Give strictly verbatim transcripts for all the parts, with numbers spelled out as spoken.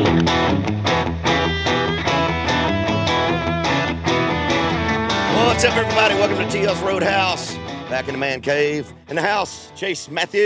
What's up, everybody? Welcome to T L's Roadhouse. Back in the man cave. In the house, Chase Matthew.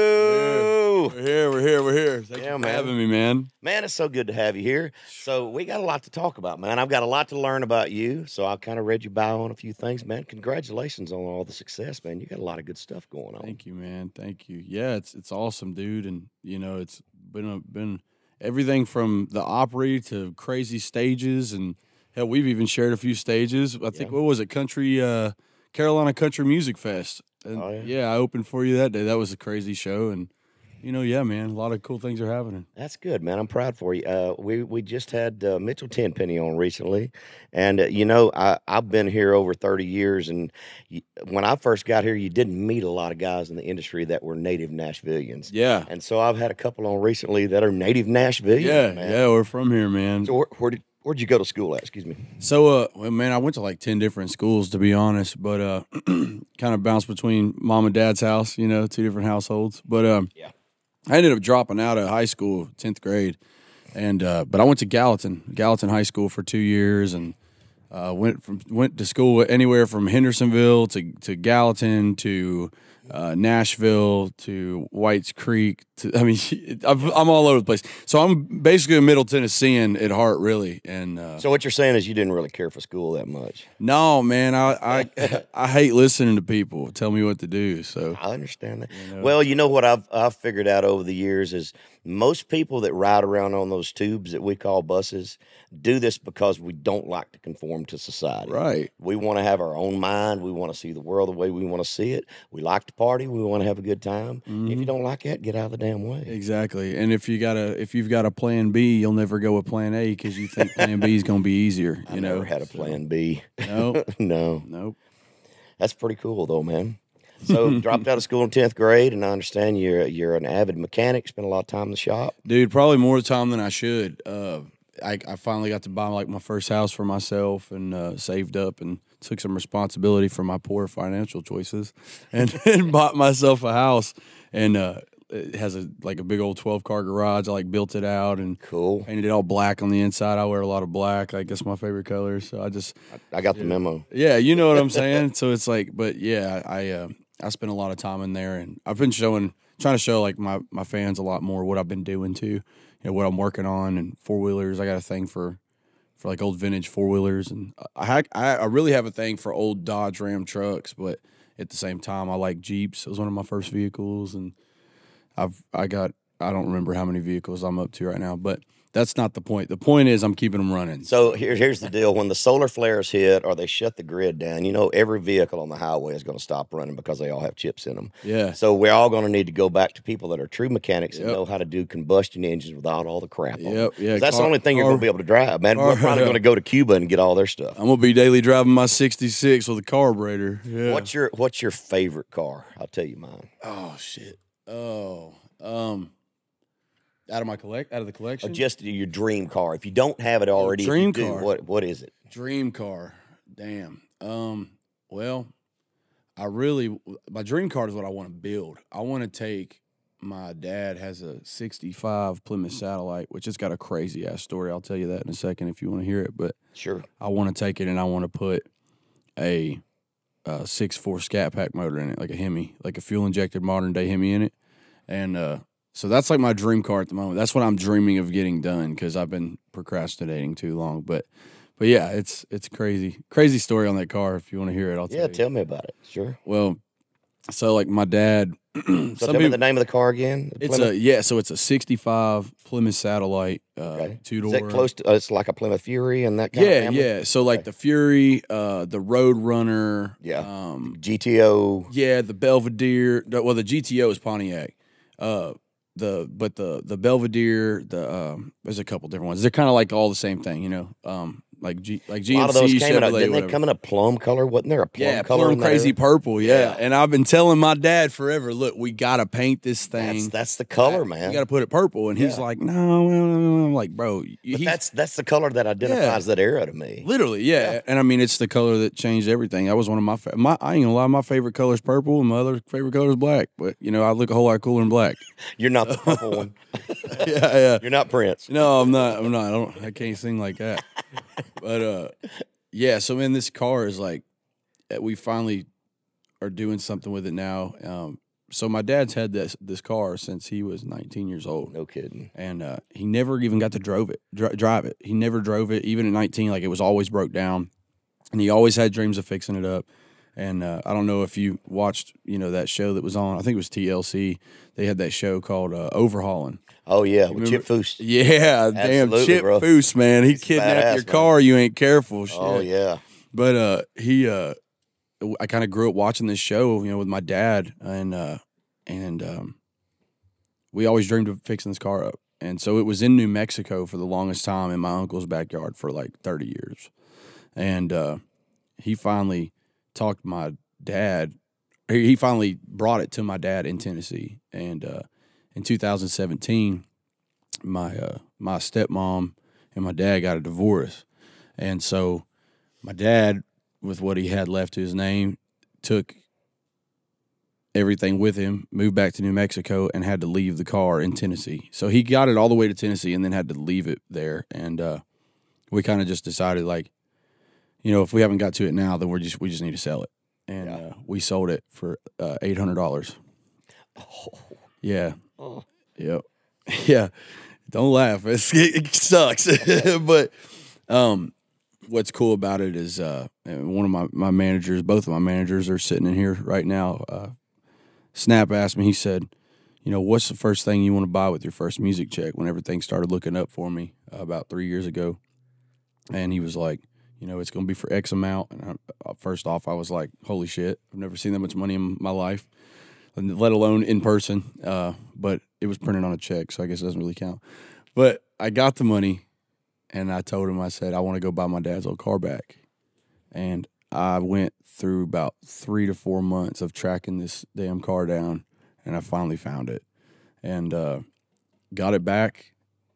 We're here, we're here, we're here. Thank Yeah, you for man. having me, man. Man, it's so good to have you here. So we got a lot to talk about, man. I've got a lot to learn about you. So I kind of read your bio on a few things, man. Congratulations on all the success, man. You got a lot of good stuff going on. Thank you, man. Thank you. Yeah, it's it's awesome, dude. And you know, it's been a, been everything from the Opry to crazy stages, and hell, we've even shared a few stages. I think Yeah. what was it, Country uh, Carolina Country Music Fest. And Oh, yeah. yeah, I opened for you that day. That was a crazy show, and you know, yeah, man, a lot of cool things are happening. That's good, man. I'm proud for you. Uh, we we just had uh, Mitchell Tenpenny on recently, and uh, you know I I've been here over thirty years, and y when I first got here, you didn't meet a lot of guys in the industry that were native Nashvillians. Yeah, And so I've had a couple on recently that are native Nashvillians. yeah, man. yeah. We're from here, man. So where, where did where'd you go to school at? Excuse me. So, uh, well, man, I went to like ten different schools, to be honest, but uh, kind of bounced between mom and dad's house, you know, two different households. But um, Yeah. I ended up dropping out of high school, tenth grade, and uh, but I went to Gallatin, Gallatin High School for two years, and uh, went from went to school anywhere from Hendersonville to to Gallatin to uh, Nashville to Whites Creek. To, I mean, I've, I'm all over the place. So I'm basically a Middle Tennessean at heart, really. And uh, So what you're saying is you didn't really care for school that much. no, man, I, I I hate listening to people tell me what to do. So I understand that. You know? Well, you know what I've I've figured out over the years is most people that ride around on those tubes that we call buses do this because we don't like to conform to society. right, We want to have our own mind. We want to see the world the way we want to see it. We like to party. We want to have a good time. If you don't like that, get out of the damn way. exactly. And if you got a if you've got a plan B, you'll never go with plan A because you think plan B is going to be easier. I You know, never had a So, plan B. No, No. nope. That's pretty cool, though, man. So dropped out of school in tenth grade, and I understand you're you're an avid mechanic. Spent a lot of time in the shop. Dude, probably more time than I should. Uh, I, I finally got to buy like my first house for myself and uh, saved up and took some responsibility for my poor financial choices and, and bought myself a house. And uh, it has a like a big old twelve car garage. I like built it out and Cool. painted it all black on the inside. I wear a lot of black. Like that's my favorite color. So I just I got the memo. yeah, you know what I'm saying. So it's like, but yeah, I uh, I spent a lot of time in there, and I've been showing, trying to show like my my fans a lot more what I've been doing too, you know, what I'm working on and four wheelers. I got a thing for for like old vintage four wheelers, and I ha- I I really have a thing for old Dodge Ram trucks, but at the same time I like Jeeps. It was one of my first vehicles, and I've I got I don't remember how many vehicles I'm up to right now, but that's not the point. The point is I'm keeping them running. So here, here's the deal: when the solar flares hit or they shut the grid down, you know every vehicle on the highway is going to stop running because they all have chips in them. Yeah. So we're all going to need to go back to people that are true mechanics and Yep. know how to do combustion engines without all the crap on them. Yep. Yeah. 'Cause That's the car- only thing you're car- going to be able to drive, man. car- We're probably yeah. going to go to Cuba and get all their stuff. I'm gonna be daily driving my sixty-six with a carburetor. Yeah. What's your What's your favorite car? I'll tell you mine. Oh shit. Oh. Um. Out of my collect, out of the Or collection. just your dream car. If you don't have it already, if you dream do, car. what What is it? Dream car. Damn. Um. Well, I really my dream car is what I want to build. I want to take. My dad has a sixty-five Plymouth Satellite, which has got a crazy ass story. I'll tell you that in a second if you want to hear it. But Sure. I want to take it and I want to put a, uh six four Scat Pack motor in it, like a Hemi, like a fuel injected modern day Hemi in it. And uh, so that's like my dream car at the moment. That's what I'm dreaming of getting done because I've been procrastinating too long. But but yeah, it's it's crazy, crazy story on that car. If you want to hear it, I'll tell Yeah, you. tell me about it. Sure. Well, so like my dad. So some tell me people- the name of the car again. The it's Plymouth? a yeah, so it's a sixty-five Plymouth Satellite, uh, Okay. two Is door. that close to? Uh, it's like a Plymouth Fury and that kind of Yeah, family? yeah. So like Okay. the Fury, uh, the Road Runner, Yeah. um, G T O. yeah, the Belvedere. the- Well, the G T O is Pontiac. Uh, the but the the Belvedere, the um, there's a couple different ones. They're kind of like all the same thing, you know. Um, like G like A lot of those G M C, came in a, Chevrolet, didn't they whatever. come in a plum color? Wasn't there a plum Yeah, color? plum in that crazy area? purple. Yeah. Yeah. And I've been telling my dad forever, look, we gotta paint this thing. That's that's the color, I- man. You gotta put it purple. And he's Yeah. like, no, I'm like, bro, But he's that's that's the color that identifies that era to me. literally, yeah. Yeah. And I mean, it's the color that changed everything. That was one of my, fa- my I ain't gonna lie, my favorite color is purple, and my other favorite color is black. But you know, I look a whole lot cooler in black. You're not the purple one. yeah, yeah. You're not Prince. No, I'm not. I'm not. I don't. I can't sing like that. But uh, yeah. So man, this car is like, uh, we finally are doing something with it now. Um, so my dad's had this this car since he was nineteen years old, No kidding. and uh, he never even got to drove it, dri- drive it. He never drove it, even at nineteen. Like it was always broke down, and he always had dreams of fixing it up. And uh, I don't know if you watched, you know, that show that was on. I think it was T L C. They had that show called uh, Overhauling. Oh yeah, with remember- Chip Foose. Yeah, damn Absolutely, Chip bro. Foose, man. He He's kidnapped badass, your man. car. You ain't careful. Shit. Oh yeah. But uh, he, uh, I kind of grew up watching this show, you know, with my dad, and uh, and um, we always dreamed of fixing this car up. And so it was in New Mexico for the longest time in my uncle's backyard for like thirty years. And uh, he finally talked my dad. He he finally brought it to my dad in Tennessee. And uh, in two thousand seventeen, my uh, my stepmom and my dad got a divorce. And so my dad, with what he had left to his name, took everything with him, moved back to New Mexico, and had to leave the car in Tennessee. So he got it all the way to Tennessee and then had to leave it there. And uh, we kind of just decided, like, you know, if we haven't got to it now, then we're just we just need to sell it. And Yeah. uh, we sold it for uh, eight hundred dollars. Oh, Yeah. oh. Yep. Yeah. Don't laugh. It's, it sucks. But um, what's cool about it is uh, one of my, my managers, both of my managers are sitting in here right now. Uh, Snap asked me, he said, you know, what's the first thing you want to buy with your first music check when everything started looking up for me uh, about three years ago? And he was like, you know, it's going to be for X amount. And I, first off, I was like, holy shit, I've never seen that much money in my life, let alone in person. Uh, but it was printed on a check, so I guess it doesn't really count. But I got the money, and I told him, I said, I want to go buy my dad's old car back. And I went through about three to four months of tracking this damn car down, and I finally found it. And uh, got it back.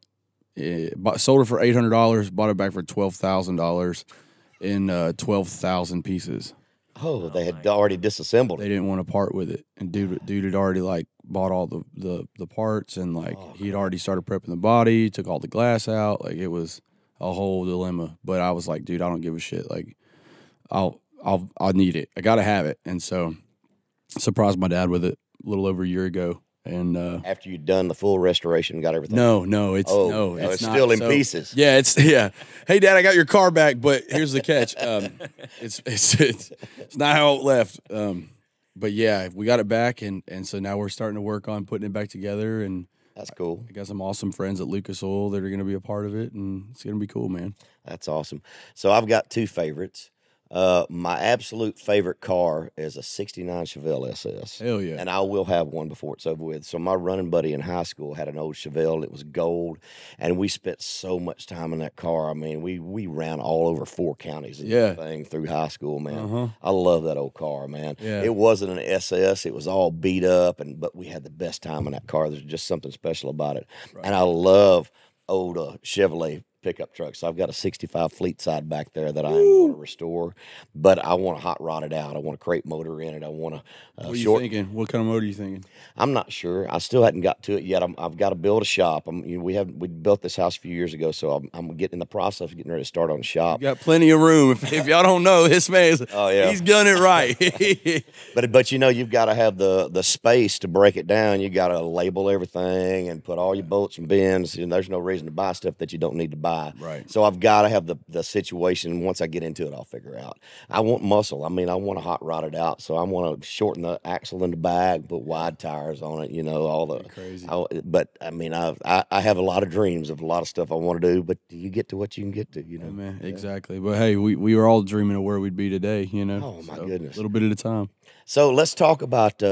It, bought, sold it for eight hundred dollars, bought it back for twelve thousand dollars in uh, twelve thousand pieces. Oh, they had already disassembled They it. didn't want to part with it, and dude, dude had already like bought all the, the, the parts, and like Oh, he'd already started prepping the body, took all the glass out. Like it was a whole dilemma. But I was like, dude, I don't give a shit. Like I'll I'll I'll need it. I gotta have it. And so surprised my dad with it a little over a year ago. And uh, After you'd done the full restoration and got everything. no, no, it's Oh, no, no, it's, it's not. still in So- pieces. Yeah, it's yeah. Hey, Dad, I got your car back, but here's the catch. Um, it's, it's it's it's not how it left. Um, but yeah, we got it back, and and so now we're starting to work on putting it back together. And That's cool. I got some awesome friends at Lucas Oil that are going to be a part of it, and it's going to be cool, man. That's awesome. So I've got two favorites. Uh, my absolute favorite car is a sixty-nine Chevelle S S. Hell yeah. And I will have one before it's over with. So my running buddy in high school had an old Chevelle. It was gold, and we spent so much time in that car. I mean, we we ran all over four counties and Yeah. everything through high school, man. Uh-huh. I love that old car, man. Yeah. It wasn't an S S. It was all beat up, and but we had the best time in that car. There's just something special about it. Right. And I love old uh, Chevrolet pickup trucks. So I've got a sixty-five fleet side back there that I am going to restore, but I want to hot rod it out. I want a crate motor in it. I want to uh, What are you short. thinking? What kind of motor are you thinking? I'm not sure. I still hadn't got to it yet. I'm, I've got to build a shop. I'm, you know, we have we built this house a few years ago, so I'm, I'm getting in the process of getting ready to start on the shop. You got plenty of room. If, if y'all don't know, this man's Oh, yeah. he's done it right. But but you know you've got to have the the space to break it down. You got to label everything and put all your bolts and bins. And there's no reason to buy stuff that you don't need to buy. Right. So I've got to have the the situation. Once I get into it, I'll figure out. I want muscle. I mean, I want to hot rod it out. So I want to shorten the axle in the back, put wide tires on it. You know all the Crazy. I, but I mean, I, I I have a lot of dreams of a lot of stuff I want to do. But you get to what you can get to. You know. Yeah, man, exactly. But hey, we, we were all dreaming of where we'd be today, you know. Oh, my So, goodness. A little bit at a time. So let's talk about uh,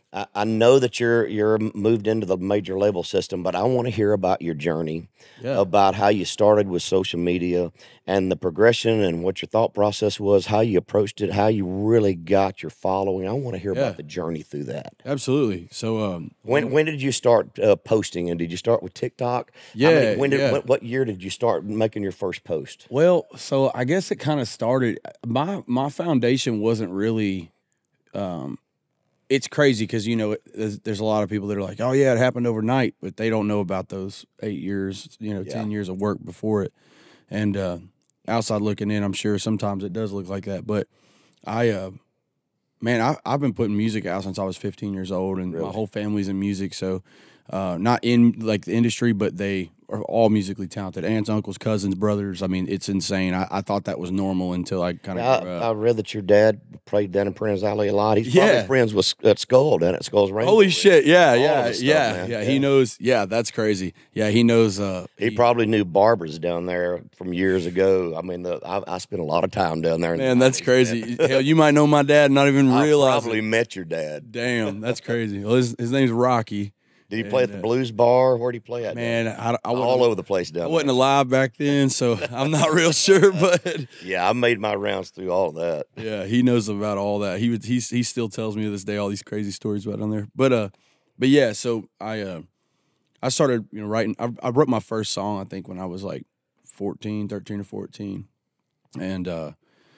I, I know that you're you're moved into the major label system, but I want to hear about your journey, Yeah. about how you started with social media and the progression and what your thought process was, how you approached it, how you really got your following. I want to hear Yeah. about the journey through that. Absolutely. So, um, When when did you start uh, posting, and did you start with TikTok? How Yeah, many, when did yeah. what, what year did you start making your first post? well, so I guess it kind of started. My my foundation wasn't really. Um, it's crazy because you know it, there's, there's a lot of people that are like, oh yeah, it happened overnight, but they don't know about those eight years, you know, Yeah. ten years of work before it. And uh, outside looking in, I'm sure sometimes it does look like that. But I, uh, man, I, I've been putting music out since I was fifteen years old, and Really? my whole family's in music. So, uh, not in like the industry, but they are all musically talented. Aunts, uncles, cousins, brothers. I mean, it's insane. I, I thought that was normal until I kind of I, grew I up. read that your dad played down in Prentice Alley a lot. He's Yeah. probably friends with at Skull down at Skull's Rainbow. Holy Ridge. shit! Yeah, All of yeah, the stuff, yeah, man. yeah. Yeah. He knows. Yeah, that's crazy. Yeah, he knows. Uh, He probably knew barbers down there from years ago. I mean, the, I, I spent a lot of time down there. in the man, that's nineties, crazy. man. Hell, you might know my dad and not even I realize probably it. met your dad. Damn, that's crazy. Well, his, his name's Rocky. Did he play at And, the uh, Blues Bar? Where'd he play at? Man, down I, I there? wasn't, all over the place down I there. wasn't alive back then, so I'm not real sure. But Yeah, I made my rounds through all of that. yeah, he knows about all that. He would he he still tells me to this day all these crazy stories about down there. But uh, but yeah, so I uh, I started you know writing. I, I wrote my first song I think when I was like fourteen, thirteen or fourteen, and uh,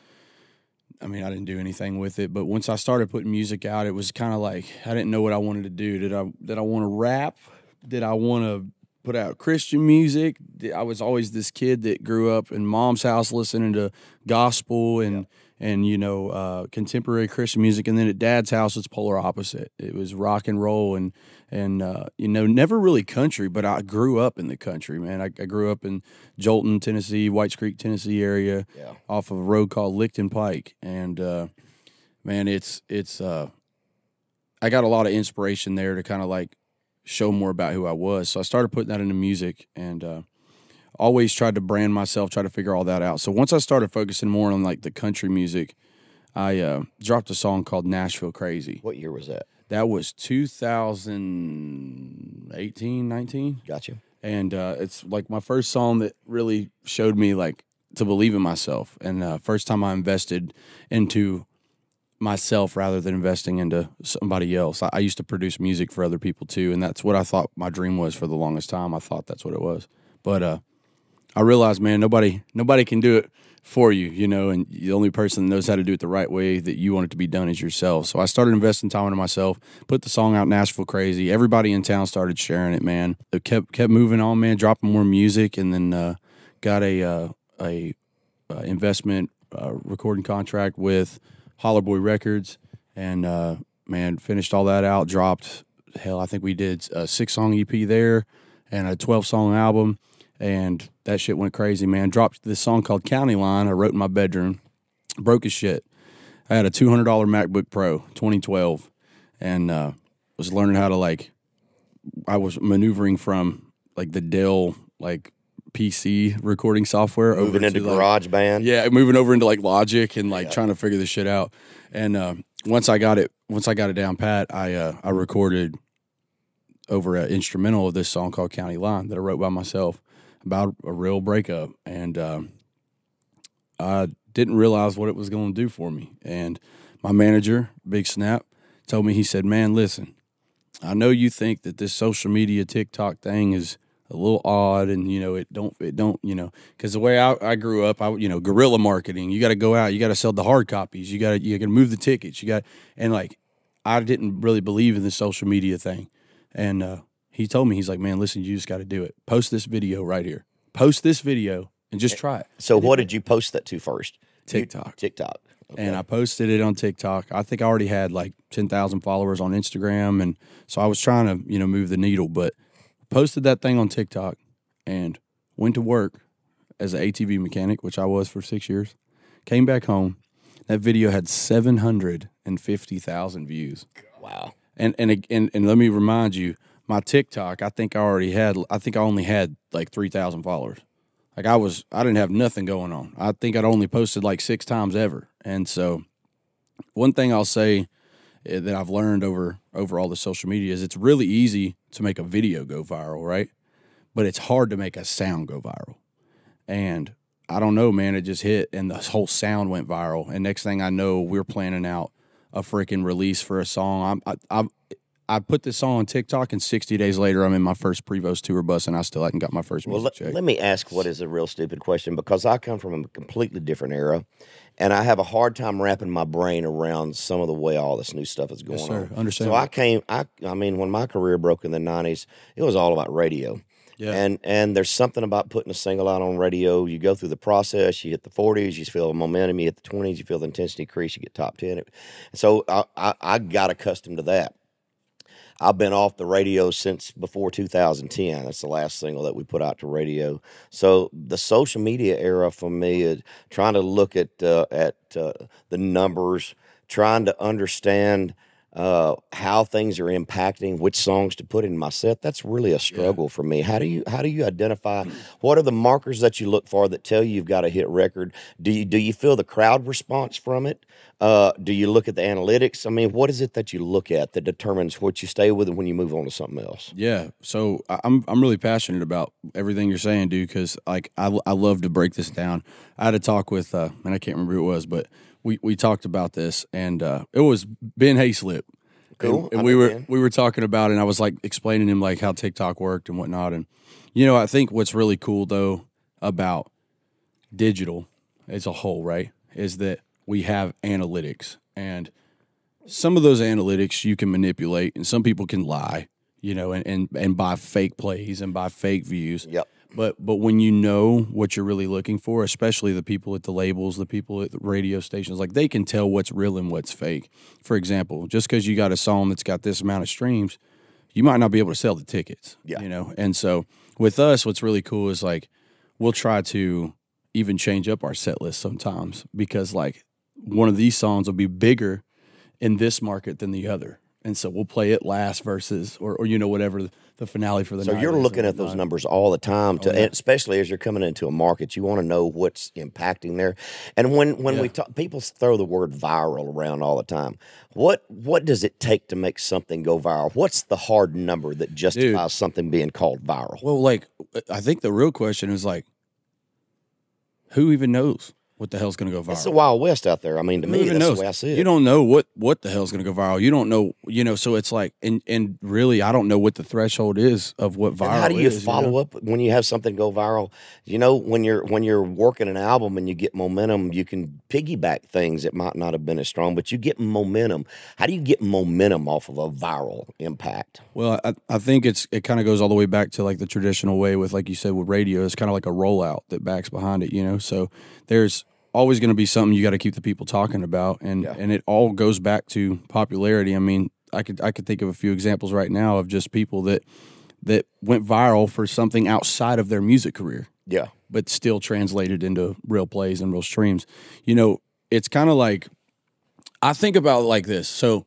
I mean I didn't do anything with it. But once I started putting music out, it was kind of like I didn't know what I wanted to do. Did I did I want to rap? Did I want to put out Christian music? I was always this kid that grew up in mom's house listening to gospel and and you know uh, contemporary Christian music, and then at dad's house it's polar opposite. It was rock and roll and and uh, you know never really country, but I grew up in the country, man. I, I grew up in Jolton, Tennessee, Whites Creek, Tennessee area, Yeah. off of a road called Licton Pike, and uh, man, it's it's uh, I got a lot of inspiration there to kind of like show more about who I was. So I started putting that into music and uh, always tried to brand myself, try to figure all that out. So once I started focusing more on like the country music, I uh, dropped a song called Nashville Crazy. What year was that? That was two thousand eighteen, nineteen. Gotcha. And uh, it's like my first song that really showed me like to believe in myself. And uh, first time I invested into myself rather than investing into somebody else. I, I used to produce music for other people too, and that's what I thought my dream was for the longest time. I thought that's what it was, but uh, I realized, man, nobody nobody can do it for you, you know, and the only person that knows how to do it the right way that you want it to be done is yourself. So I started investing time into myself, put the song out, Nashville Crazy. Everybody in town started sharing it, man. It kept kept moving on, man, dropping more music, and then uh, got a uh, a uh, investment uh, recording contract with Holler Boy Records, and uh, man, finished all that out. Dropped, hell, I think we did a six song E P there, and a twelve song album, and that shit went crazy, man. Dropped this song called County Line. I wrote in my bedroom, broke as shit. I had a two hundred dollar MacBook Pro, twenty twelve, and uh, was learning how to like. I was maneuvering from like the Dell like P C recording software Moving over into to, like, GarageBand. yeah, moving over into like Logic and like Yeah. trying to figure this shit out. And uh, once I got it, once I got it down pat, I uh, I recorded over an instrumental of this song called County Line that I wrote by myself about a real breakup. And um, I didn't realize what it was going to do for me. And my manager, Big Snap, told me, he said, "Man, listen, I know you think that this social media TikTok thing is a little odd, and you know it don't it don't you know because the way I, I grew up, I you know guerrilla marketing. You got to go out, you got to sell the hard copies, you got to you got to move the tickets, you got and like I didn't really believe in the social media thing, and uh, he told me, he's like, man, listen, you just got to do it. Post this video right here. Post this video and just try it. So what did you post that to first? TikTok. You, TikTok. Okay. And I posted it on TikTok. I think I already had like ten thousand followers on Instagram, and so I was trying to you know move the needle, but. Posted that thing on TikTok and went to work as an A T V mechanic, which I was for six years. Came back home. That video had seven hundred fifty thousand views. Wow. And, and and and let me remind you, my TikTok, I think I already had, I think I only had like three thousand followers. Like I was, I didn't have nothing going on. I think I'd only posted like six times ever. And so one thing I'll say eh, that I've learned over over all the social media is it's really easy to make a video go viral, right? But it's hard to make a sound go viral. And I don't know, man, it just hit and the whole sound went viral. And next thing I know, we're planning out a freaking release for a song. I'm, I, I, I put this song on TikTok, and sixty days later, I'm in my first Prevost tour bus, and I still hadn't got my first music Well, let, check. let me ask what is a real stupid question, because I come from a completely different era, and I have a hard time wrapping my brain around some of the way all this new stuff is going Yes, sir. on. Understand. So I came, I, I mean, when my career broke in the nineties, it was all about radio. Yeah. And and there's something about putting a single out on radio. You go through the process. You hit the forties. You feel the momentum. You hit the twenties. You feel the intensity increase. You get top ten. So I, I, I got accustomed to that. I've been off the radio since before two thousand ten. That's the last single that we put out to radio. So the social media era for me is trying to look at uh, at uh, the numbers, trying to understand uh, how things are impacting, which songs to put in my set. That's really a struggle yeah. for me. How do you how do you identify what are the markers that you look for that tell you you've got a hit record? Do you do you feel the crowd response from it? Uh, do you look at the analytics? I mean, what is it that you look at that determines what you stay with and when you move on to something else? Yeah, so I'm I'm really passionate about everything you're saying, dude. Because like I, I love to break this down. I had a talk with, uh, and I can't remember who it was, but we, we talked about this, and uh, it was Ben Hayslip. Cool. And, and we were Ben. we were talking about it, and I was like explaining to him like how TikTok worked and whatnot. And you know, I think what's really cool though about digital as a whole, right, is that we have analytics, and some of those analytics you can manipulate, and some people can lie, you know, and, and, and buy fake plays and buy fake views. Yep. But but when you know what you're really looking for, especially the people at the labels, the people at the radio stations, like they can tell what's real and what's fake. For example, just because you got a song that's got this amount of streams, you might not be able to sell the tickets. Yeah. You know, and so with us, what's really cool is like we'll try to even change up our set list sometimes because like one of these songs will be bigger in this market than the other. And so we'll play it last versus, or, or you know, whatever the finale for the so night. So you're looking at those numbers all the time, to, oh, yeah. especially as you're coming into a market. You want to know what's impacting there. And when, when yeah. we talk, people throw the word viral around all the time. What what does it take to make something go viral? What's the hard number that justifies Dude, something being called viral? Well, like, I think the real question is like, who even knows what the hell's going to go viral? It's the Wild West out there. I mean, to Who me, even that's knows? the way I see it. You don't know what, what the hell's going to go viral. You don't know, you know, so it's like, and, and really, I don't know what the threshold is of what viral is. And how do you is, follow you know? up when you have something go viral? You know, when you're when you're working an album and you get momentum, you can piggyback things that might not have been as strong, but you get momentum. How do you get momentum off of a viral impact? Well, I, I think it's it kind of goes all the way back to like the traditional way with, like you said, with radio. It's kind of like a rollout that backs behind it, you know? So there's always going to be something you got to keep the people talking about, and yeah. and it all goes back to popularity. I mean, I could I could think of a few examples right now of just people that that went viral for something outside of their music career, yeah, but still translated into real plays and real streams. You know, it's kind of like I think about it like this. So,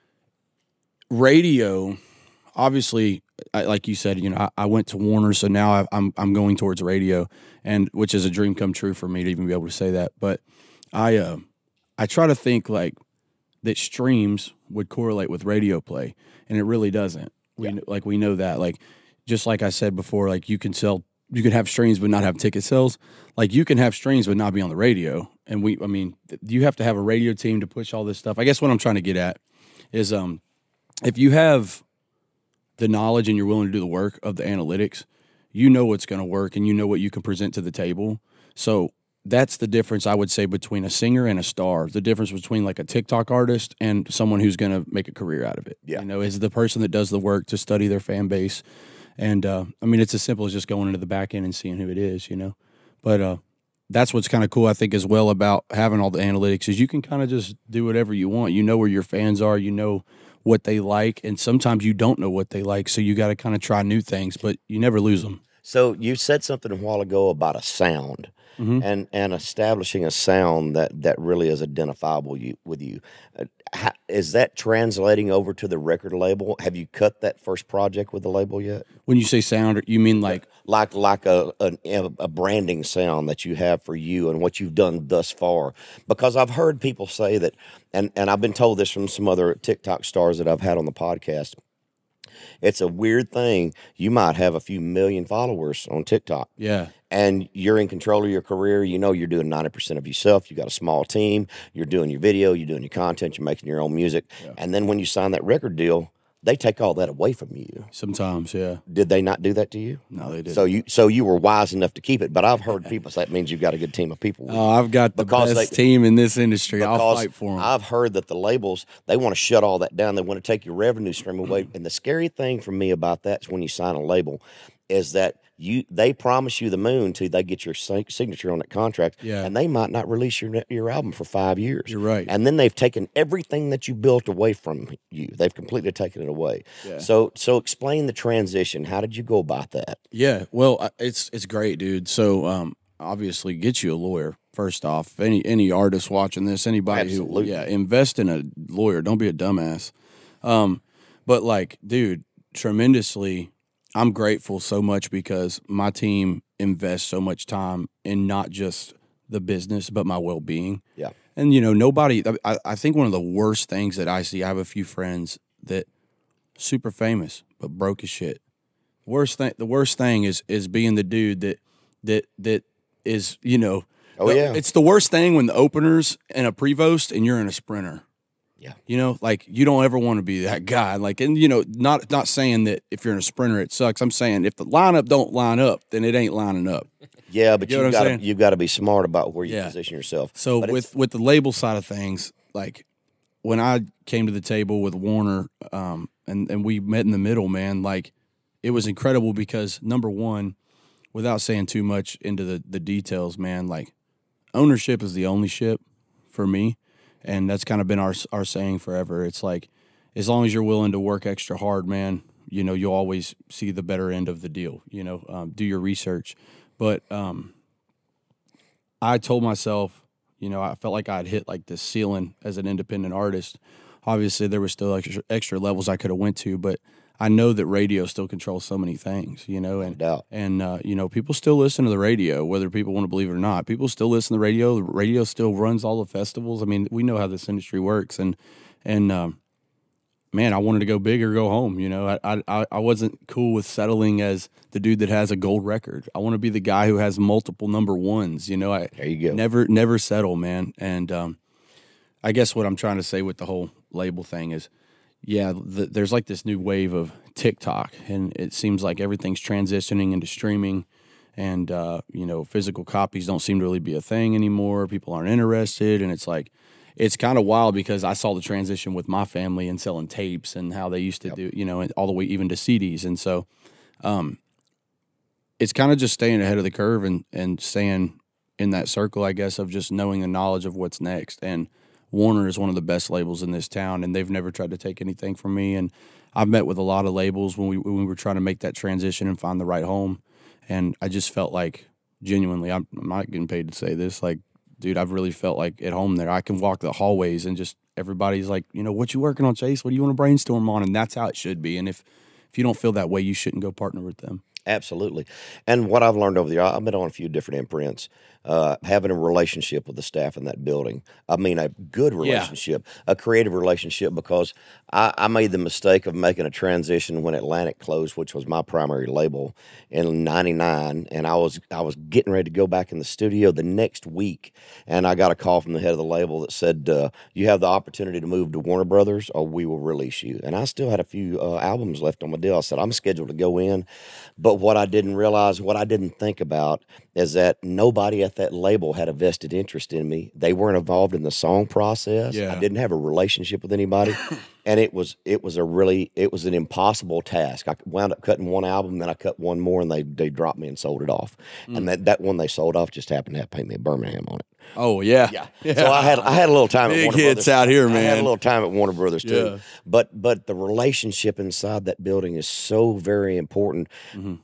radio, obviously, I, like you said, you know, I, I went to Warner, so now I, I'm I'm going towards radio, and which is a dream come true for me to even be able to say that. But I uh, I try to think like that streams would correlate with radio play, and it really doesn't. We yeah. like we know that, like just like I said before, like you can sell, you can have streams but not have ticket sales. Like you can have streams but not be on the radio, and we, I mean, you have to have a radio team to push all this stuff. I guess what I'm trying to get at is, um, if you have the knowledge and you're willing to do the work of the analytics, you know what's going to work and you know what you can present to the table. So that's the difference, I would say, between a singer and a star. The difference between like a TikTok artist and someone who's going to make a career out of it. Yeah. You know, is the person that does the work to study their fan base. And, uh, I mean, it's as simple as just going into the back end and seeing who it is, you know. But uh, that's what's kind of cool, I think, as well about having all the analytics is you can kind of just do whatever you want. You know where your fans are. You know what they like, and sometimes you don't know what they like, so you got to kind of try new things, but you never lose them. So you said something a while ago about a sound, hmm and and establishing a sound that that really is identifiable you, with you. Uh, how, is that translating over to the record label? Have you cut that first project with the label yet? When you say sound, you mean like Like like a, a a branding sound that you have for you and what you've done thus far? Because I've heard people say that, and and I've been told this from some other TikTok stars that I've had on the podcast. It's a weird thing. You might have a few million followers on TikTok, yeah, and you're in control of your career. You know, you're doing ninety percent of yourself. You got a small team. You're doing your video. You're doing your content. You're making your own music. yeah. And then when you sign that record deal, they take all that away from you. Sometimes, yeah. Did they not do that to you? No, they didn't. So you, so you were wise enough to keep it. But I've heard people say that means you've got a good team of people. with you. Oh, I've got the Because best they- team in this industry. I'll Because fight for them. I've heard that the labels, they want to shut all that down. They want to take your revenue stream away. And the scary thing for me about that is when you sign a label is that you they promise you the moon till they get your sig- signature on that contract, Yeah. and they might not release your your album for five years. You're right. And then they've taken everything that you built away from you. They've completely taken it away. Yeah. So so explain the transition. How did you go about that? Yeah, well, I- it's it's great, dude. So, um, obviously, get you a lawyer first off. Any any artist watching this, anybody Absolutely. who, yeah, invest in a lawyer. Don't be a dumbass. Um, but like, dude, tremendously, I'm grateful so much because my team invests so much time in not just the business but my well being. Yeah. And you know, nobody. I, I think one of the worst things that I see. I have a few friends that super famous but broke as shit. Worst thing. The worst thing is is being the dude that that that is you know. Oh, the- yeah. It's the worst thing when the opener's in a prevost and you're in a sprinter. Yeah. You know, like you don't ever want to be that guy. Like, and you know, not not saying that if you're in a sprinter it sucks. I'm saying if the lineup don't line up, then it ain't lining up. Yeah, but You know you've what I'm got to saying? you've got to be smart about where you Yeah. position yourself. So But it's- with with the label side of things, like when I came to the table with Warner, um, and and we met in the middle, man, like it was incredible because number one, without saying too much into the the details, man, like ownership is the only ship for me, and that's kind of been our our saying forever. It's like as long as you're willing to work extra hard, man, you know you'll always see the better end of the deal. You know, um, do your research, but um, I told myself, you know, I felt like I'd hit like this ceiling as an independent artist. Obviously, there was still extra, extra levels I could have went to, but I know that radio still controls so many things, you know, and doubt. and uh, you know, people still listen to the radio, whether people want to believe it or not. People still listen to the radio. The radio still runs all the festivals. I mean, we know how this industry works, and and um, man, I wanted to go big or go home. You know, I I I wasn't cool with settling as the dude that has a gold record. I want to be the guy who has multiple number ones. You know, I There you go. never never settle, man. And um, I guess what I'm trying to say with the whole label thing is, yeah, the, there's like this new wave of TikTok, and it seems like everything's transitioning into streaming, and uh, you know, physical copies don't seem to really be a thing anymore. People aren't interested, and it's like, it's kind of wild because I saw the transition with my family and selling tapes and how they used to Yep. do, you know, and all the way even to C Ds, and so, um, it's kind of just staying ahead of the curve and and staying in that circle, I guess, of just knowing the knowledge of what's next. And Warner is one of the best labels in this town, and they've never tried to take anything from me. And I've met with a lot of labels when we when we were trying to make that transition and find the right home. And I just felt like, genuinely, I'm, I'm not getting paid to say this, like, dude, I've really felt like at home there. I can walk the hallways and just everybody's like, you know, what you working on, Chase? What do you want to brainstorm on? And that's how it should be. And if if you don't feel that way, you shouldn't go partner with them. Absolutely. And what I've learned over the years, I've been on a few different imprints, uh, having a relationship with the staff in that building. I mean, a good relationship, a creative relationship, because I, I made the mistake of making a transition when Atlantic closed, which was my primary label in ninety-nine. And I was, I was getting ready to go back in the studio the next week. And I got a call from the head of the label that said, uh, you have the opportunity to move to Warner Brothers or we will release you. And I still had a few uh, albums left on my deal. I said, I'm scheduled to go in. But what I didn't realize, what I didn't think about is that nobody at that label had a vested interest in me. They weren't involved in the song process. Yeah. I didn't have a relationship with anybody. And it was it was a really it was an impossible task. I wound up cutting one album, then I cut one more, and they they dropped me and sold it off. Mm. And that, that one they sold off just happened to have Paint Me a Birmingham on it. Oh yeah, Yeah. So I had I had a little time at Big Warner hits Brothers. out here, I had man. a little time at Warner Brothers too. Yeah. But but the relationship inside that building is so very important. Mhm.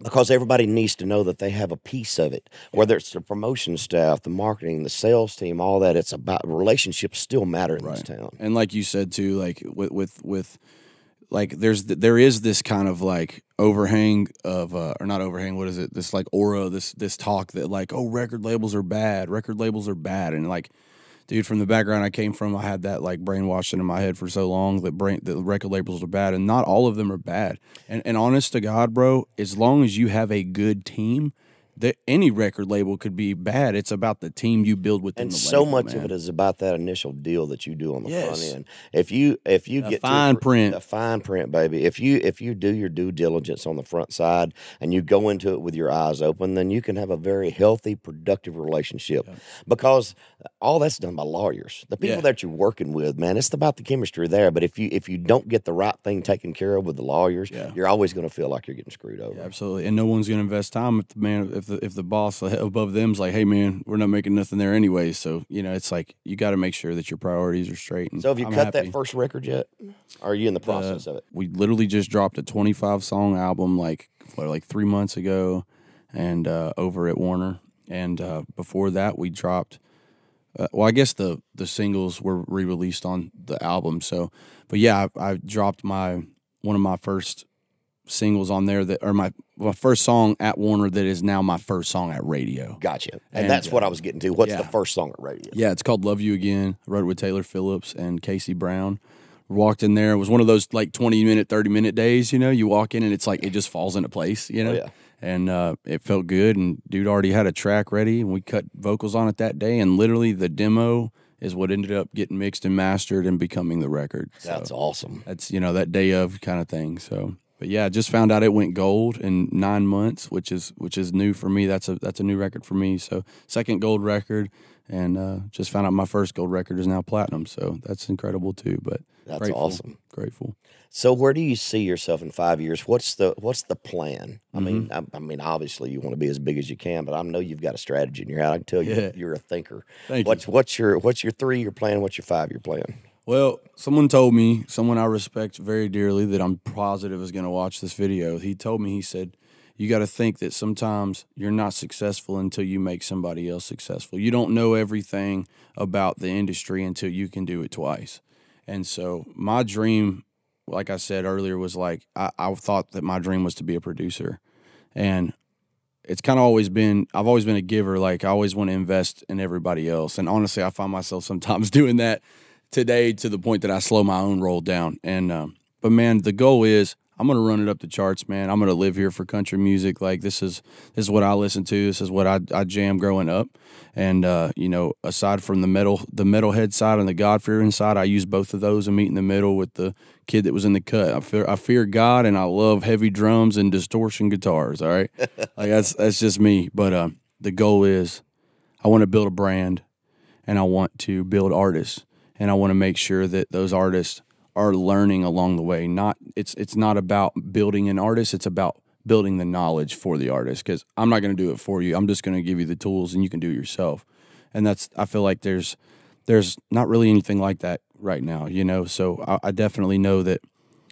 because everybody needs to know that they have a piece of it, whether it's the promotion staff, the marketing, the sales team, all that. It's about relationships still matter in this town. And like you said too, like with with with like there's there is this kind of like overhang of uh, or not overhang, what is it? This like aura, this this talk that like, oh, record labels are bad, record labels are bad, and like, dude, from the background I came from, I had that like brainwashing in my head for so long that brain that record labels are bad, and not all of them are bad. And and honest to God, bro, as long as you have a good team, that any record label could be bad. It's about the team you build within and the so label, much man. of it is about that initial deal that you do on the Yes. front end. If you if you A get fine to a, print. a fine print, baby. If you if you do your due diligence on the front side and you go into it with your eyes open, then you can have a very healthy, productive relationship. Yeah. Because all that's done by lawyers. The people Yeah. that you're working with, man, it's about the chemistry there. But if you if you don't get the right thing taken care of with the lawyers, Yeah. you're always going to feel like you're getting screwed over. Yeah, absolutely. And no one's going to invest time if the man, if the if the boss above them's like, hey man, we're not making nothing there anyway. So you know, it's like you got to make sure that your priorities are straight. And So have you I'm cut happy. that first record yet? Or are you in the process of it? We literally just dropped a twenty-five song album like what, like three months ago, and uh, over at Warner. And uh, before that, we dropped. Uh, well, I guess the the singles were re-released on the album. So, but yeah, I, I dropped my one of my first singles on there that, or my my first song at Warner that is now my first song at radio. Gotcha. And, And, that's what uh, I was getting to. What's yeah. the first song at radio? Yeah, it's called Love You Again. I wrote it with Taylor Phillips and Casey Brown. We walked in there. It was one of those like twenty minute, thirty minute days, you know, you walk in and it's like, it just falls into place, you know? Oh, yeah. And uh, it felt good. And dude already had a track ready and we cut vocals on it that day. And literally the demo is what ended up getting mixed and mastered and becoming the record. So That's awesome. that's, you know, that day of kind of thing. So, but yeah, I just found out it went gold in nine months, which is which is new for me. That's a that's a new record for me. So second gold record, and uh, just found out my first gold record is now platinum. So that's incredible too. But That's grateful, awesome. Grateful. So where do you see yourself in five years? What's the what's the plan? I mean, Mm-hmm. I, I mean, obviously you want to be as big as you can, but I know you've got a strategy in your head. I can tell you Yeah. you're a thinker. Thank what's what's your what's your three year plan? What's your five year plan? Well, someone told me, someone I respect very dearly that I'm positive is going to watch this video. He told me, he said, you got to think that sometimes you're not successful until you make somebody else successful. You don't know everything about the industry until you can do it twice. And so my dream, like I said earlier, was like, I, I thought that my dream was to be a producer. And it's kind of always been, I've always been a giver. Like I always want to invest in everybody else. And honestly, I find myself sometimes doing that today to the point that I slow my own roll down. And, um, but man, the goal is I'm going to run it up the charts, man. I'm going to live here for country music. Like this is, this is what I listen to. This is what I, I jam growing up. And, uh, you know, aside from the metal, the metalhead side and the God-fearing side, I use both of those and meet in the middle with the kid that was in the cut. I fear, I fear God and I love heavy drums and distortion guitars. All right. Like that's, that's just me. But, um, the goal is I want to build a brand and I want to build artists. And I want to make sure that those artists are learning along the way. Not it's it's not about building an artist. It's about building the knowledge for the artist. Because I'm not going to do it for you. I'm just going to give you the tools, and you can do it yourself. And that's I feel like there's there's not really anything like that right now. You know, so I, I definitely know that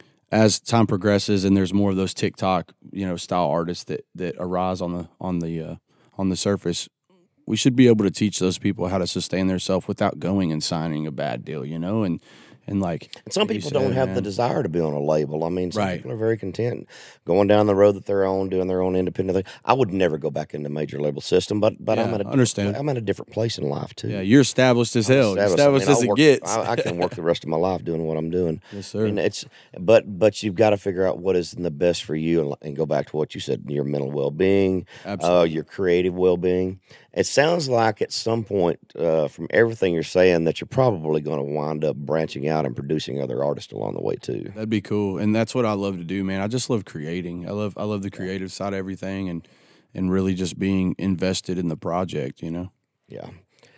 as time progresses, and there's more of those TikTok you know style artists that that arise on the on the uh, on the surface. We should be able to teach those people how to sustain themselves without going and signing a bad deal, you know, and and like And some like you people said, don't have the man. desire to be on a label. I mean, some Right. people are very content going down the road that they're on, doing their own independent thing. I would never go back into major label system, but but I'm Yeah, at a understand. I'm at a different place in life too. Yeah, you're established as hell. You're Established. established I mean, as I'll it work- gets. I, I can work the rest of my life doing what I'm doing. Yes, I sir. mean, it's but but you've got to figure out what is the best for you, and, and go back to what you said: your mental well being, uh, Absolutely. your creative well being. It sounds like at some point, uh, from everything you're saying, that you're probably going to wind up branching out and producing other artists along the way too. That'd be cool, and that's what I love to do, man. I just love creating. I love I love the creative side of everything, and and really just being invested in the project, you know. Yeah.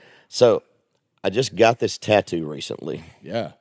So I just got this tattoo recently. Yeah.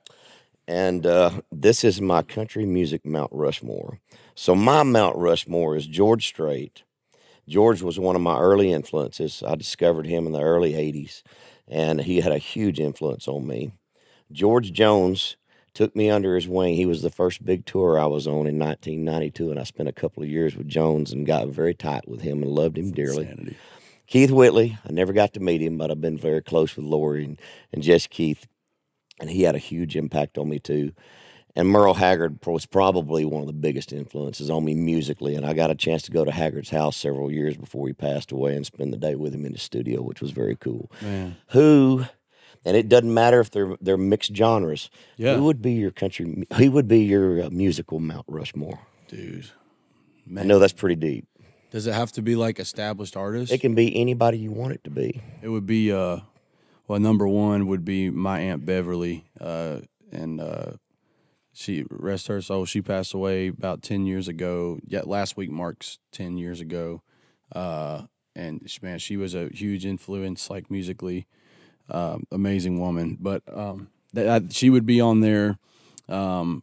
And uh, this is my country music Mount Rushmore. So my Mount Rushmore is George Strait. George was one of my early influences. I discovered him in the early eighties, and he had a huge influence on me. George Jones took me under his wing. He was the first big tour I was on in nineteen ninety-two, and I spent a couple of years with Jones and got very tight with him and loved him dearly. Insanity. Keith Whitley, I never got to meet him, but I've been very close with Lori and, and Jesse Keith, and he had a huge impact on me too. And Merle Haggard was probably one of the biggest influences on me musically, and I got a chance to go to Haggard's house several years before he passed away and spend the day with him in his studio, which was very cool. Man. Who, and it doesn't matter if they're they're mixed genres. Yeah. Who would be your country? Who would be your uh, musical Mount Rushmore? Dude. Man. I know that's pretty deep. Does it have to be like established artists? It can be anybody you want it to be. It would be, uh, well, number one would be my Aunt Beverly, uh, and uh, she, rest her soul, she passed away about ten years ago. Yeah, last week marks ten years ago. Uh, and, man, she was a huge influence, like, musically. Um, amazing woman. But um, that, she would be on there, um,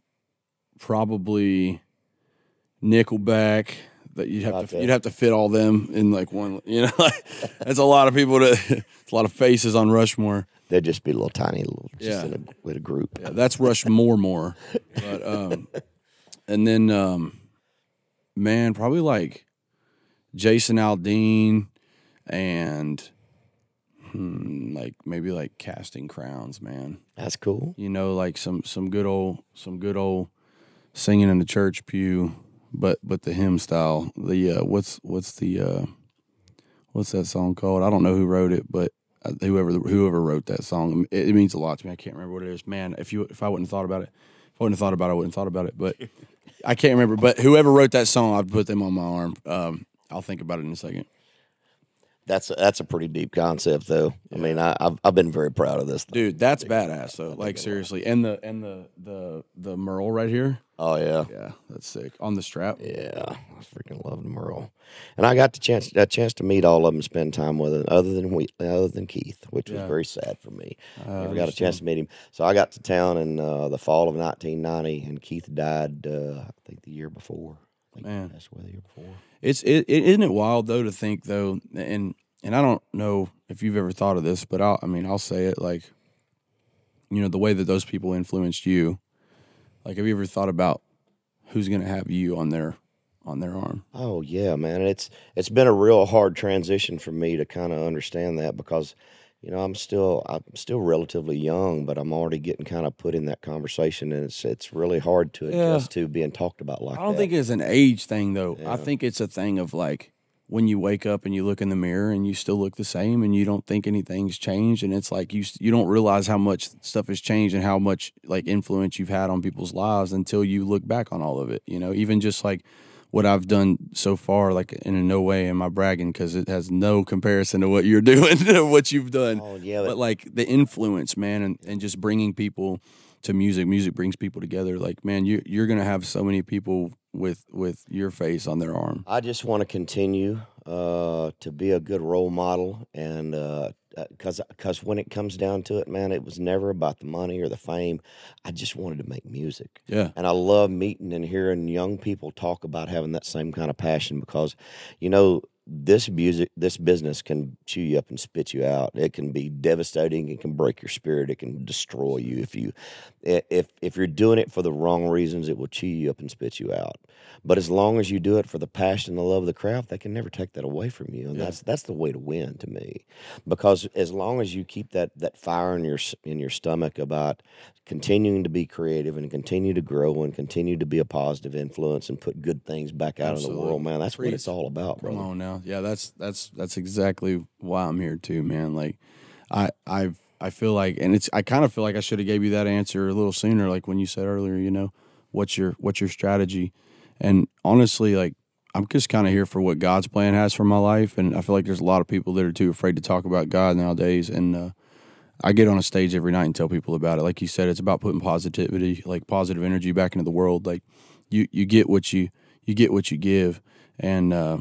probably Nickelback. That you'd have Okay. to you'd have to fit all them in like one, you know. Like, that's a lot of people to, it's a lot of faces on Rushmore. They'd just be a little tiny, little just Yeah. in a, with a group. Yeah, that's Rushmore more. But um, and then um, man, probably like Jason Aldean and hmm, like maybe like Casting Crowns, man. That's cool. You know, like some some good old some good old singing in the church pew. But but the hymn style, the uh, what's what's the uh, what's that song called? I don't know who wrote it, but whoever whoever wrote that song, it, it means a lot to me. I can't remember what it is. Man, if you if I wouldn't have thought about it, if I wouldn't have thought about it, I wouldn't have thought about it. But I can't remember. But whoever wrote that song, I'd put them on my arm. Um, I'll think about it in a second. That's a, that's a pretty deep concept, though. I mean, I, I've I've been very proud of this, dude. That's badass, though. Like seriously, and the and the the the Merle right here. Oh yeah, yeah, that's sick on the strap. Yeah, I freaking love Merle, and I got the chance a chance to meet all of them, spend time with them, other than we, other than Keith, which was Yeah. very sad for me. I Never got a chance understand. to meet him. So I got to town in uh, the fall of nineteen ninety, and Keith died, uh, I think, the year before. I think Man. he passed away the year before. It's it, it isn't it wild though to think though, and and I don't know if you've ever thought of this, but I'll, I mean I'll say it like, you know, the way that those people influenced you. Like, have you ever thought about who's going to have you on their on their arm? Oh yeah, man. It's it's been a real hard transition for me to kind of understand that because, you know, I'm still I'm still relatively young, but I'm already getting kind of put in that conversation, and it's it's really hard to Yeah. adjust to being talked about like I don't that. think it's an age thing though. Yeah. I think it's a thing of like when you wake up and you look in the mirror and you still look the same and you don't think anything's changed, and it's like you you don't realize how much stuff has changed and how much like influence you've had on people's lives until you look back on all of it. You know, even just like what I've done so far, like in no way am I bragging because it has no comparison to what you're doing, what you've done. Oh yeah, But like the influence, man, and, and just bringing people to music. Music brings people together. Like, man, you you're gonna have so many people with with your face on their arm. I just want to continue uh, to be a good role model, and because because when it comes down to it, man, it was never about the money or the fame. I just wanted to make music, Yeah, and I love meeting and hearing young people talk about having that same kind of passion because, you know, this music, this business can chew you up and spit you out. It can be devastating. It can break your spirit. It can destroy you if you, i- if if you're doing it for the wrong reasons. It will chew you up and spit you out. But as long as you do it for the passion and the love of the craft, they can never take that away from you. And Yeah. that's that's the way to win to me, because as long as you keep that that fire in your s- in your stomach about continuing to be creative and continue to grow and continue to be a positive influence and put good things back out in the Absolutely. world, man, that's what Preach. it's all about, come brother. on now. Yeah, that's that's that's exactly why I'm here too, man. Like, I I've I feel like, and it's I kind of feel like I should have gave you that answer a little sooner, like when you said earlier. You know, what's your what's your strategy? And honestly, like, I'm just kind of here for what God's plan has for my life. And I feel like there's a lot of people that are too afraid to talk about God nowadays. And uh, I get on a stage every night and tell people about it. Like you said, it's about putting positivity, like positive energy back into the world. Like you, you get what you, you get what you give. And uh,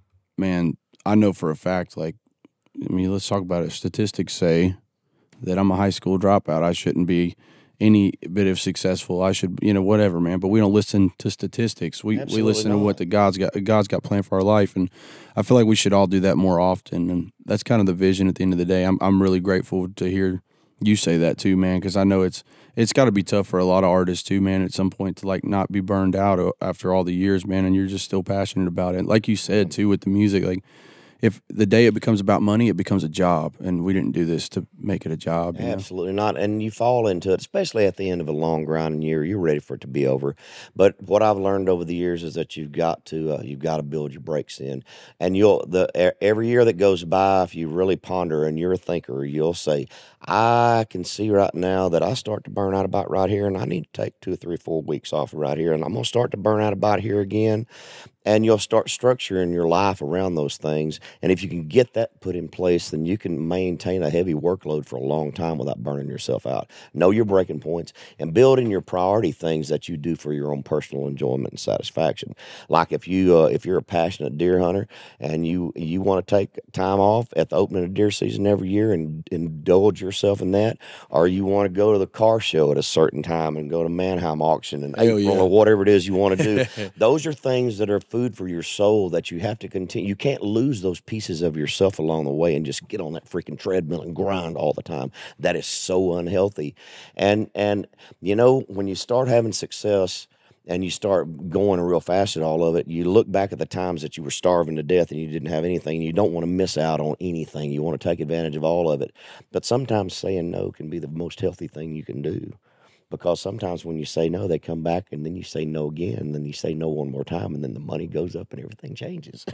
man, I know for a fact, like, I mean, let's talk about it. Statistics say that I'm a high school dropout. I shouldn't be any bit of successful. I should, you know, whatever, man. But we don't listen to statistics. We Absolutely we listen to not. what the God's got. God's got planned for our life, and I feel like we should all do that more often. And that's kind of the vision. At the end of the day, I'm I'm really grateful to hear you say that too, man, because I know it's it's got to be tough for a lot of artists too, man. At some point to like not be burned out after all the years, man, and you're just still passionate about it. Like you said too with the music, like. If the day it becomes about money, it becomes a job, and we didn't do this to make it a job. You Absolutely know? Not. And you fall into it, especially at the end of a long grinding year. You're ready for it to be over. But what I've learned over the years is that you've got to uh, you've got to build your breaks in. And you'll the every year that goes by, if you really ponder and you're a thinker, you'll say, I can see right now that I start to burn out about right here, and I need to take two or three, four weeks off right here, and I'm gonna start to burn out about here again. And you'll start structuring your life around those things. And if you can get that put in place, then you can maintain a heavy workload for a long time without burning yourself out. Know your breaking points and build in your priority things that you do for your own personal enjoyment and satisfaction. Like if you uh, if you're a passionate deer hunter and you you want to take time off at the opening of deer season every year and indulge yourself in that, or you want to go to the car show at a certain time and go to Manheim auction in April yeah. or whatever it is you want to do, those are things that are food for your soul that you have to continue. You can't lose those pieces of yourself along the way and just get on that freaking treadmill and grind all the time. That is so unhealthy. And, and you know, when you start having success and you start going real fast at all of it, you look back at the times that you were starving to death and you didn't have anything. And you don't want to miss out on anything. You want to take advantage of all of it. But sometimes saying no can be the most healthy thing you can do. Because sometimes when you say no, they come back, and then you say no again, and then you say no one more time, and then the money goes up and everything changes.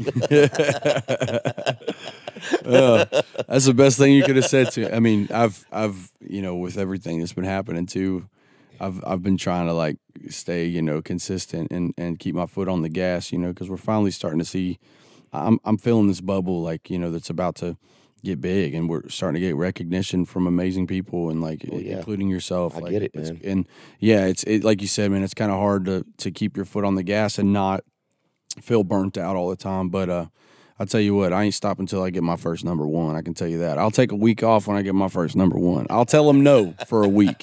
uh, that's the best thing you could have said to me. I mean, I've, I've, you know, with everything that's been happening too, I've, I've been trying to like stay, you know, consistent and, and keep my foot on the gas, you know, because we're finally starting to see. I'm, I'm feeling this bubble, like, you know, that's about to get big, and we're starting to get recognition from amazing people, and like well, yeah. including yourself. I like, get it, it's, man. And yeah, it's it, like you said, man. It's kind of hard to to keep your foot on the gas and not feel burnt out all the time. But uh, I'll tell you what, I ain't stopping until I get my first number one. I can tell you that. I'll take a week off when I get my first number one. I'll tell them no for a week.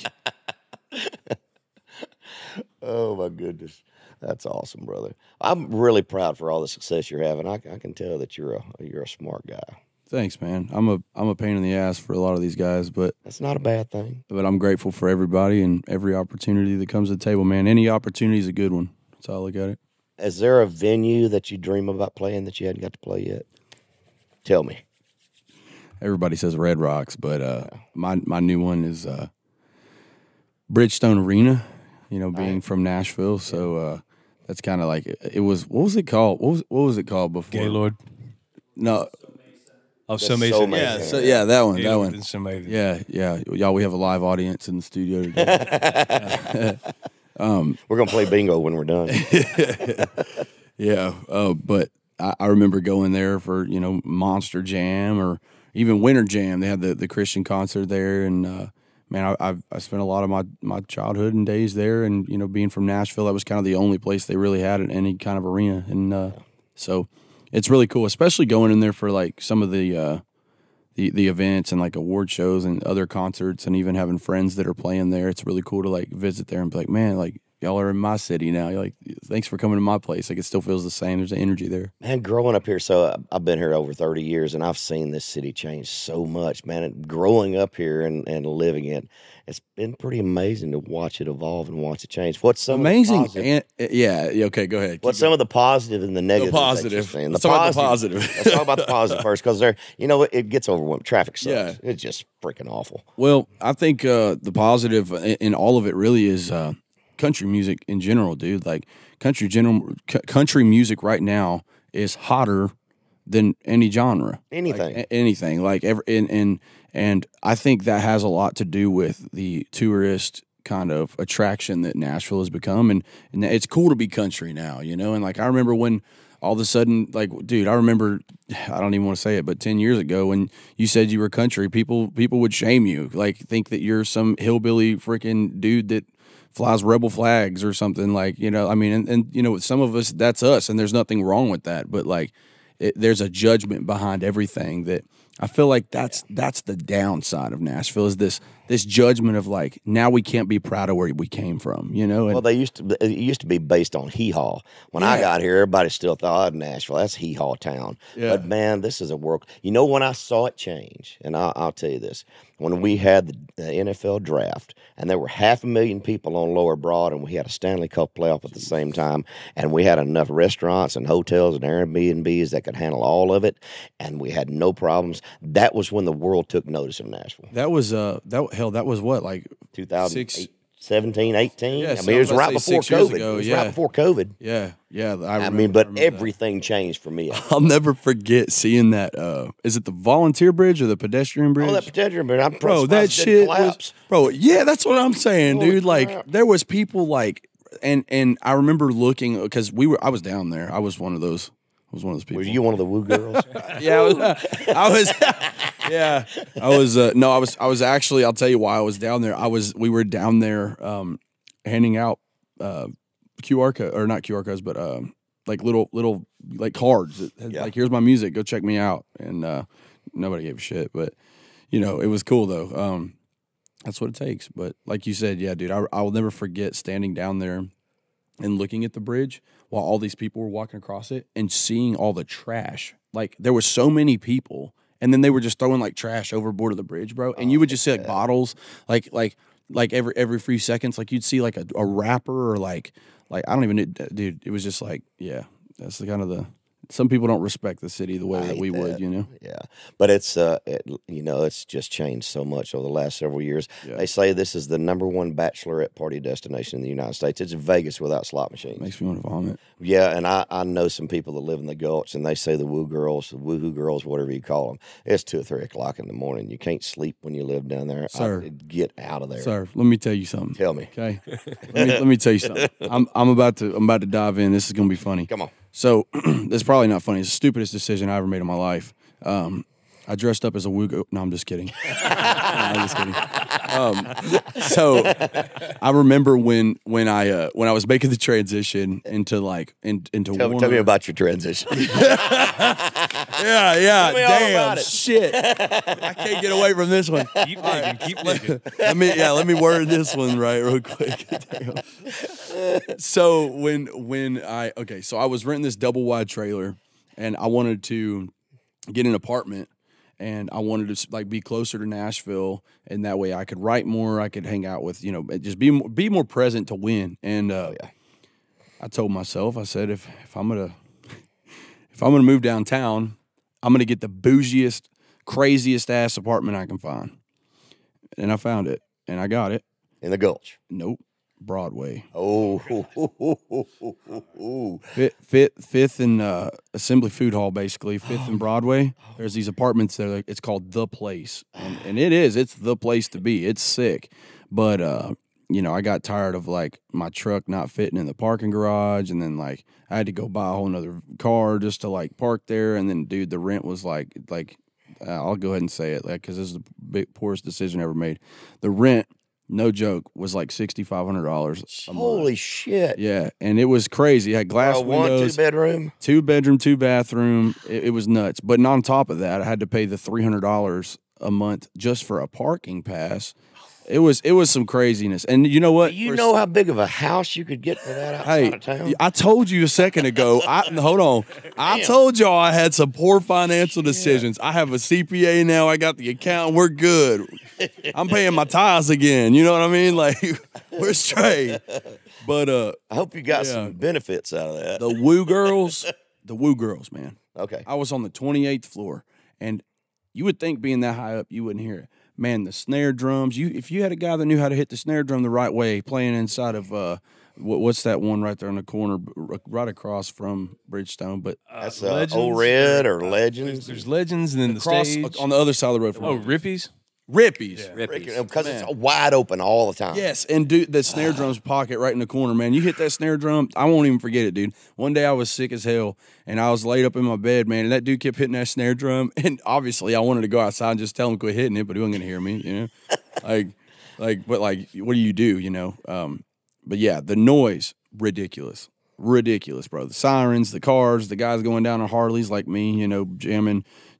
Oh my goodness. That's awesome, brother. I'm really proud for all the success you're having. I, I can tell that you're a you're a smart guy. Thanks, man. I'm a I'm a pain in the ass for a lot of these guys, but that's not a bad thing. But I'm grateful for everybody and every opportunity that comes to the table, man. Any opportunity is a good one. That's how I look at it. Is there a venue that you dream about playing that you hadn't got to play yet? Tell me. Everybody says Red Rocks, but uh, my my new one is uh, Bridgestone Arena. You know, being right. from Nashville, so uh, that's kind of like it, it was. What was it called? What was what was it called before? Gaylord. No. Oh, so amazing. Yeah, so yeah, that one, that one. So yeah, yeah, y'all. We have a live audience in the studio today. um, we're gonna play bingo when we're done. yeah, uh, but I, I remember going there for you know Monster Jam or even Winter Jam. They had the, the Christian concert there, and uh, man, I I've, I spent a lot of my, my childhood and days there, and you know being from Nashville, that was kind of the only place they really had in any kind of arena, and uh, so. It's really cool, especially going in there for like some of the uh, the the events and like award shows and other concerts, and even having friends that are playing there. It's really cool to like visit there and be like, man, like y'all are in my city now. You're like, thanks for coming to my place. Like it still feels the same. There's an energy there. Man, growing up here, so I've been here over thirty years, and I've seen this city change so much, man. And growing up here and, and living it, it's been pretty amazing to watch it evolve and watch it change. What's some amazing? Of the positive, and, yeah, okay, go ahead. What's some of the positive and the negative? The positive. The Let's positive. talk about the positive. Let's talk about the positive first, because there, you know, it gets overwhelmed. Traffic sucks. Yeah. It's just freaking awful. Well, I think uh, the positive in all of it really is uh, country music in general, dude. Like country general, c- country music right now is hotter than any genre, anything, like, a- anything. Like every and and and I think that has a lot to do with the tourist kind of attraction that Nashville has become, and and it's cool to be country now, you know. And like I remember when all of a sudden, like, dude, I remember, I don't even want to say it, but ten years ago when you said you were country, people people would shame you, like think that you're some hillbilly freaking dude that flies rebel flags or something, like, you know. I mean, and, and you know, some of us, that's us, and there's nothing wrong with that, but like, it, there's a judgment behind everything that I feel like that's that's the downside of Nashville is this this judgment of like now we can't be proud of where we came from, you know. And, well, they used to it used to be based on hee haw. When Yeah. I got here, everybody still thought oh, Nashville that's hee haw town. Yeah. But man, this is a work. You know when I saw it change, and I'll, I'll tell you this: when we had the, the N F L draft, and there were half a million people on Lower Broad, and we had a Stanley Cup playoff at the same time, and we had enough restaurants and hotels and Airbnbs that could handle all of it, and we had no problems. That was when the world took notice of Nashville. that was uh that hell that was what like two thousand six seventeen, eighteen. Yeah, I so mean, I it was was right about to say before six years COVID. ago, It was yeah. right before COVID. yeah yeah. I, I remember- mean, but remember that. everything changed for me. I'll never forget seeing that. Uh, is it the volunteer bridge or the pedestrian bridge? Oh, that pedestrian, but I'm bro, surprised that it didn't shit was, collapse. bro. Yeah, that's what I'm saying, Holy dude. Like crap. there was people like, and and I remember looking because we were. I was down there. I was one of those. I was one of those people. Were you one of the woo girls? Yeah, I was. I was yeah, I was. Uh, no, I was. I was actually. I'll tell you why I was down there. I was. We were down there um, handing out uh, Q R code or not Q R codes, but um, like little little like cards. That had, Yeah. Like here's my music. Go check me out. And uh, nobody gave a shit. But you know, it was cool though. Um, that's what it takes. But like you said, yeah, dude, I I will never forget standing down there and looking at the bridge while all these people were walking across it and seeing all the trash. Like there were so many people, and then they were just throwing like trash overboard of the bridge, bro. And you would just see like bottles, like like like every every few seconds, like you'd see like a, a wrapper or like like I don't even, know, dude. It was just like yeah, that's the kind of the. Some people don't respect the city the way I that hate we would, that. you know. Yeah, but it's uh, it, you know, it's just changed so much over the last several years. Yeah. They say this is the number one bachelorette party destination in the United States. It's Vegas without slot machines. Makes me want to vomit. Yeah, and I, I know some people that live in the Gulch, and they say the woo girls, the woohoo girls, whatever you call them. It's two or three o'clock in the morning. You can't sleep when you live down there. Sir. I, get out of there. Sir, let me tell you something. Tell me. Okay, let me let me tell you something. I'm I'm about to I'm about to dive in. This is gonna be funny. Come on. So it's probably not funny. It's the stupidest decision I ever made in my life. Um, I dressed up as a woo. No, I'm just kidding. No, I'm just kidding. Um, so I remember when when I uh, when I was making the transition into like in, into Tell, Warner. tell me about your transition. Yeah, yeah. me all Damn about it. shit. I can't get away from this one. Keep digging, keep digging. Let me yeah, let me word this one right real quick. Damn. So when when I okay, so I was renting this double wide trailer, and I wanted to get an apartment, and I wanted to like be closer to Nashville, and that way I could write more, I could hang out with you know, just be more, be more present to win. And uh, yeah. I told myself, I said if if I'm gonna if I'm gonna move downtown, I'm gonna get the bougiest, craziest ass apartment I can find, and I found it, and I got it. In the Gulch. Nope. Broadway. Oh. Fifth, fifth, fifth and uh, Assembly Food Hall, basically. Fifth and Broadway. There's these apartments that are, it's called The Place. And, and it is. It's the place to be. It's sick. But, uh, you know, I got tired of, like, my truck not fitting in the parking garage. And then, like, I had to go buy a whole nother car just to, like, park there. And then, dude, the rent was, like, like uh, I'll go ahead and say it, like, because this is the big, poorest decision I ever made. The rent, no joke, was like sixty-five hundred dollars a month. Holy shit. Yeah, and it was crazy. It had glass Uh, one, windows, two bedroom. two bedroom, two bathroom. It, it was nuts. But on top of that, I had to pay the three hundred dollars a month just for a parking pass. It was it was some craziness. And you know what? Do you For- know how big of a house you could get for that outside Hey, of town? I told you a second ago. I hold on. I told y'all I had some poor financial decisions. I have a C P A now. I got the account. We're good. I'm paying my tithes again. You know what I mean? Like we're straight. But uh, I hope you got Yeah. some benefits out of that. the Woo Girls, the Woo Girls, man. Okay. I was on the twenty-eighth floor, and you would think being that high up, you wouldn't hear it. Man, the snare drums. You, if you had a guy that knew how to hit the snare drum the right way, playing inside of uh, what, what's that one right there in the corner, r- right across from Bridgestone, but That's uh, Legends Old Red or uh, Legends. There's legends and then the across stage. on the other side of the road from Oh, us. Rippies. Rippies. Because it's Man. wide open all the time. Yes, and dude, the snare drum's pocket right in the corner, man. You hit that snare drum, I won't even forget it, dude. One day I was sick as hell, and I was laid up in my bed, man, and that dude kept hitting that snare drum, and obviously I wanted to go outside and just tell him to quit hitting it, but he wasn't gonna hear me, you know, like, like, but like, what do you do, you know? Um, but yeah, the noise, ridiculous, ridiculous, bro. The sirens, the cars, the guys going down on Harleys like me, you know, jamming,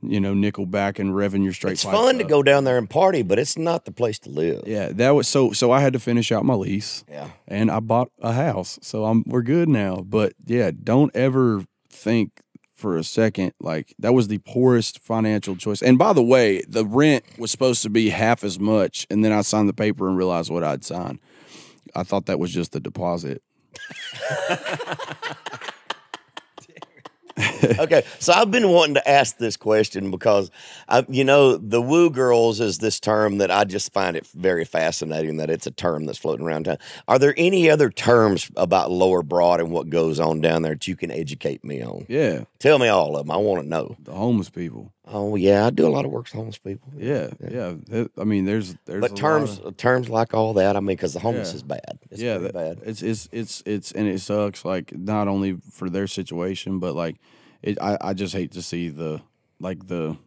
you know, Nickelback and revving your straight It's pipes fun to up. go down there and party, but it's not the place to live. Yeah, that was so. So I had to finish out my lease. Yeah. And I bought a house, so I'm we're good now. But yeah, don't ever think for a second like that was the poorest financial choice. And by the way, the rent was supposed to be half as much, and then I signed the paper and realized what I'd signed. I thought that was just the deposit. Okay, so I've been wanting to ask this question because, I, you know, the woo girls is this term that I just find it very fascinating that it's a term that's floating around town. Are there any other terms about Lower Broad and what goes on down there that you can educate me on? Yeah, Tell me all of them. I want to know. the homeless people. Oh, yeah, I do a lot of work with homeless people. Yeah, yeah. That- I mean, there's there's But a terms lot of- terms like all that, I mean, because the homeless Yeah. is bad. It's yeah, very that- bad. It's it's it's it's and it sucks. Like not only for their situation, but like it. I, I just hate to see the like the.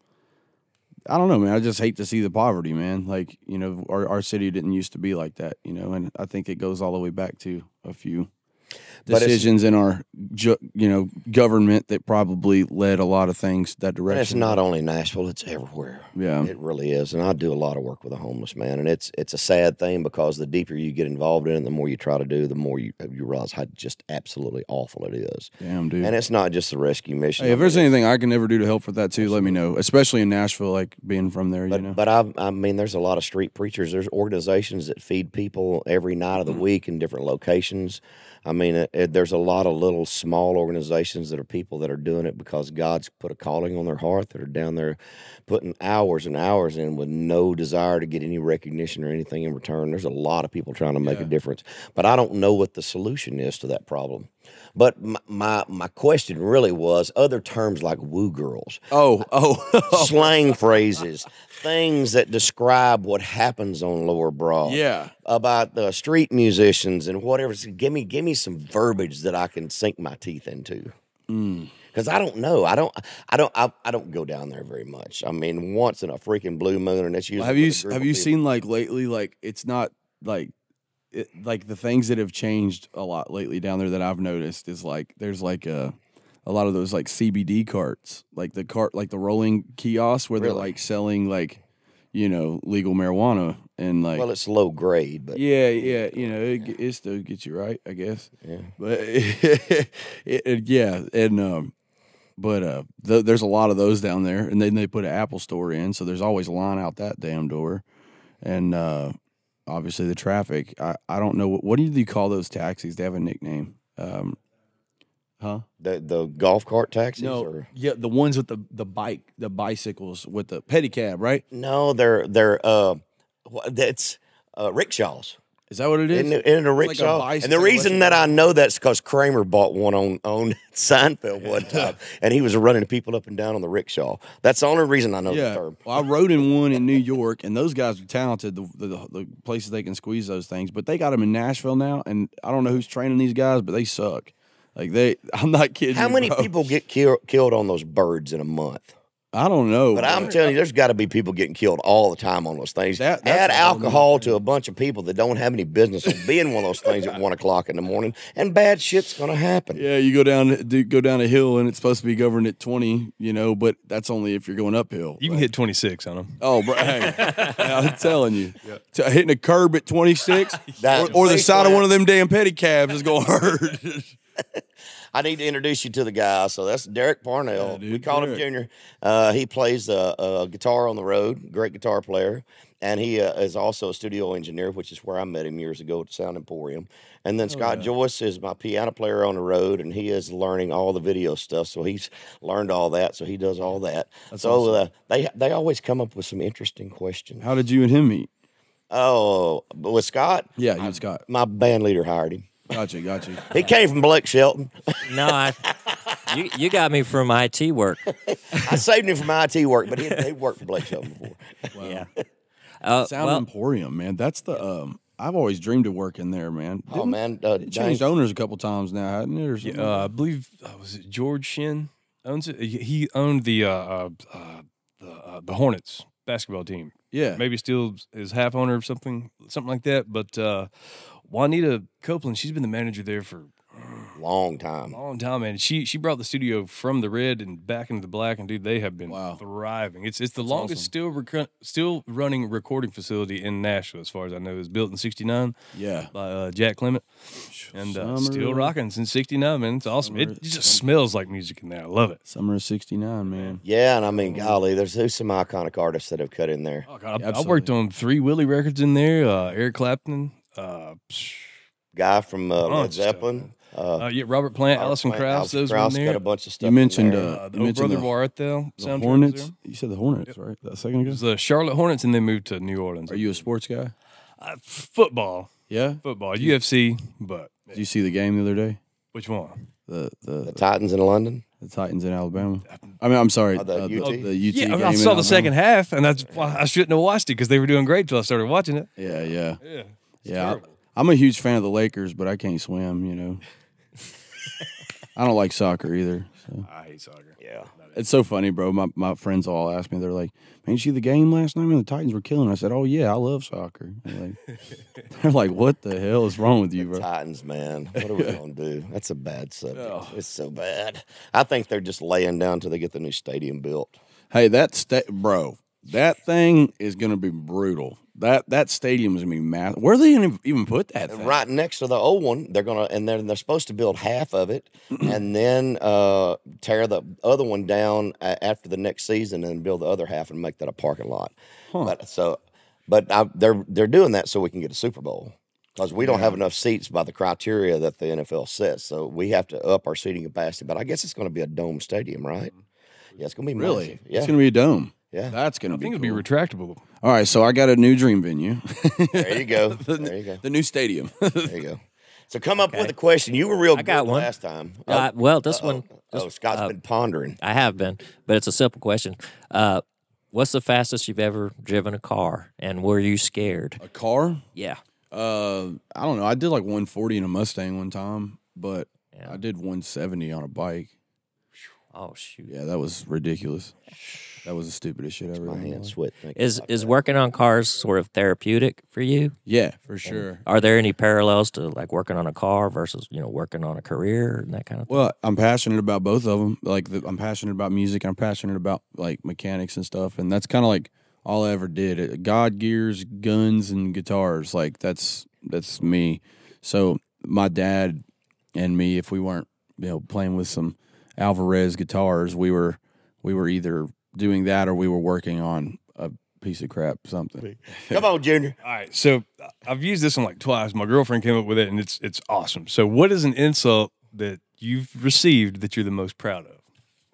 I don't know, man. I just hate to see the poverty, man. Like you know, our our city didn't used to be like that, you know, and I think it goes all the way back to a few But it's- decisions in our ju- you know government that probably led a lot of things that And direction. it's not only Nashville; it's everywhere. Yeah. It really is. And I do a lot of work with the homeless, man. And it's it's a sad thing because the deeper you get involved in it, the more you try to do, the more you you realize how just absolutely awful it is. Damn, dude. And it's not just the rescue mission. Hey, if I there's mean, anything I can ever do to help with that too, let me know. Especially in Nashville, like being from there, But you know. but I I mean, there's a lot of street preachers. There's organizations that feed people every night of the week in different locations. I mean, it, it, there's a lot of little small organizations that are people that are doing it because God's put a calling on their heart that are down there putting hours and hours in with no desire to get any recognition or anything in return. There's a lot of people trying to make a Yeah. difference, but I don't know what the solution is to that problem. But my my, my question really was other terms like woo girls, oh, oh, slang phrases, things that describe what happens on Lower Broad. yeah. About the street musicians and whatever. So give me give me some verbiage that I can sink my teeth into. Mm. Because I don't know. I don't. I don't. I, I don't go down there very much. I mean, once in a freaking blue moon, and that's usually. Well, have you with a group have of you people. seen like lately? Like it's not like it, like the things that have changed a lot lately down there that I've noticed is like there's like a a lot of those like C B D carts, like the cart, like the rolling kiosks where they're Really? like selling like you know legal marijuana and like Well, it's low grade, but yeah, yeah, you know, it, it still gets you right, I guess. yeah. But it, it, yeah, and um, but uh, th- there's a lot of those down there, and then they put an Apple store in, so there's always a line out that damn door, and uh, obviously the traffic. I, I don't know what what do you call those taxis? They have a nickname. Um, huh? The the golf cart taxis. No, Or? yeah, the ones with the the bike, the bicycles with the pedicab, right? No, they're they're uh, wha- that's uh, rickshaws. Is that what it is? Isn't it, isn't it a like a rickshaw? bicycle, and the like reason electric that I bike. know that's because Kramer bought one on on Seinfeld one time, and he was running people up and down on the rickshaw. That's the only reason I know the Yeah, term. well, I rode in one in New York, and those guys are talented. The, the the places they can squeeze those things, but they got them in Nashville now, and I don't know who's training these guys, but they suck. Like they, I'm not kidding. How you, many bro. people get kill, killed on those birds in a month? I don't know. But I'm telling you, there's got to be people getting killed all the time on those things. That- that's Add a whole alcohol nother to a bunch of people that don't have any business of being one of those things at one o'clock in the morning, and bad shit's going to happen. Yeah, you go down do, go down a hill, and it's supposed to be governed at twenty, you know, but that's only if you're going uphill. You can Like, hit twenty-six on them. Oh, bro, hey, I'm telling you, T- hitting a curb at twenty-six, That- or, or the face side of plant. one of them damn pedicabs is going to hurt. I need to introduce you to the guy. So that's Derek Parnell. Yeah, dude, we call him Derek. Junior. Uh, he plays uh, uh, guitar on the road, great guitar player. And he uh, is also a studio engineer, which is where I met him years ago at Sound Emporium. And then Scott Joyce is my piano player on the road, and he is learning all the video stuff. So he's learned all that. So he does all that. so uh, they they always come up with some interesting questions. How did you and him meet? Oh, but with Scott, Yeah, you and Scott. my band leader hired him. Gotcha, gotcha. He came from Blake Shelton. No, I. You you got me from I T work. I saved him from I T work, but he he worked for Blake Shelton before. Yeah. Uh, Sound well, Emporium, man. That's the um. I've always dreamed of working there, man. Oh Didn't- man, uh, It changed James- owners a couple times now, hadn't it? Or something? Uh, I believe uh, was it George Shin owns it. He he owned the uh, uh, uh, the uh, the Hornets basketball team. yeah. Maybe still is half owner of something something like that. But uh, Juanita Copeland, she's been the manager there for uh, long time. Long time, man. She she brought the studio from the red and back into the black, and dude, they have been Wow. thriving. It's it's the That's longest awesome. still rec- still running recording facility in Nashville, as far as I know. It was built in sixty-nine Yeah. by uh, Jack Clement, and uh, still Summer- rocking since sixty-nine. Man, it's awesome. It, Summer- it just smells like music in there. I love it. Summer of sixty-nine, man. Yeah, and I mean, golly, there's, there's some iconic artists that have cut in there. Oh god, I, I Absolutely. worked on three Willie records in there. Uh, Eric Clapton, uh, psh, Guy from uh, Bunch Led of stuff, Zeppelin. Uh, uh, yeah, Robert Plant, Robert Alison Plant, Krauss. Alison Those were Krauss in got there. a bunch of stuff. You in mentioned there. uh, Uh, the you old mentioned brother the, War Arthel the soundtrack was Hornets. there. You said the Hornets, right? That second ago. It was the Charlotte Hornets, and they moved to New Orleans. Are you a sports guy? Uh, football, Yeah. football, U F C, but Did you see the game the other day? which one? The the the Titans in London. the Titans in Alabama. I mean, I'm sorry. Oh, the uh, U T? the U T Yeah, game I in saw the Alabama. second half, and that's why I shouldn't have watched it because they were doing great till I started watching it. Yeah, yeah, Yeah, yeah. I, I'm a huge fan of the Lakers, but I can't swim. You know. I don't like soccer either. So. I hate soccer. Yeah. It's so funny, bro. My my friends all ask me. They're like, "Man, you see the game last night? Man, the Titans were killing." I said, "Oh yeah, I love soccer." They're like, they're like, "What the hell is wrong with you, bro?" Titans, man. What are we gonna do? That's a bad subject. It's so bad. I think they're just laying down till they get the new stadium built. Hey, that sta- bro, that thing is gonna be brutal. That that stadium is gonna be massive. Where are they gonna even put that thing? Right next to the old one, they're gonna and they're they're supposed to build half of it and then uh, tear the other one down a- after the next season and build the other half and make that a parking lot. But so, but I, they're they're doing that so we can get a Super Bowl because we don't have enough seats by the criteria that the N F L sets. So we have to up our seating capacity. But I guess it's going to be a dome stadium, right? Yeah, it's going to be Really? massive. Yeah, It's gonna be a dome. Yeah. That's gonna I be. think cool. it'll be retractable. All right, so I got a new dream venue. there you go. There you go. The new stadium. There you go. So come up with Okay. a question. You were real I got good one. last time. Uh, well, this Uh-oh. one, Oh, Scott's uh, been pondering. I have been, but it's a simple question. Uh, what's the fastest you've ever driven a car, and were you scared? A car? Yeah. Uh, I don't know. I did like one forty in a Mustang one time, but Yeah. I did one seventy on a bike. Oh shoot. Yeah, that was ridiculous. That was the stupidest shit ever. My done in my hands life. sweat. thinking Is about is that. working on cars sort of therapeutic for you? Yeah, for sure. Are there any parallels to like working on a car versus you know working on a career and that kind of thing? Well, I'm passionate about both of them. Like, the, I'm passionate about music. And I'm passionate about like mechanics and stuff. And that's kind of like all I ever did. It, God gears, guns, and guitars. Like that's that's me. So my dad and me, if we weren't you know playing with some Alvarez guitars, we were we were either doing that or we were working on a piece of crap something. Come on, Junior. All right, so uh, I've used this one like twice. My girlfriend came up with it, and it's it's awesome. So, what is an insult that you've received that you're the most proud of?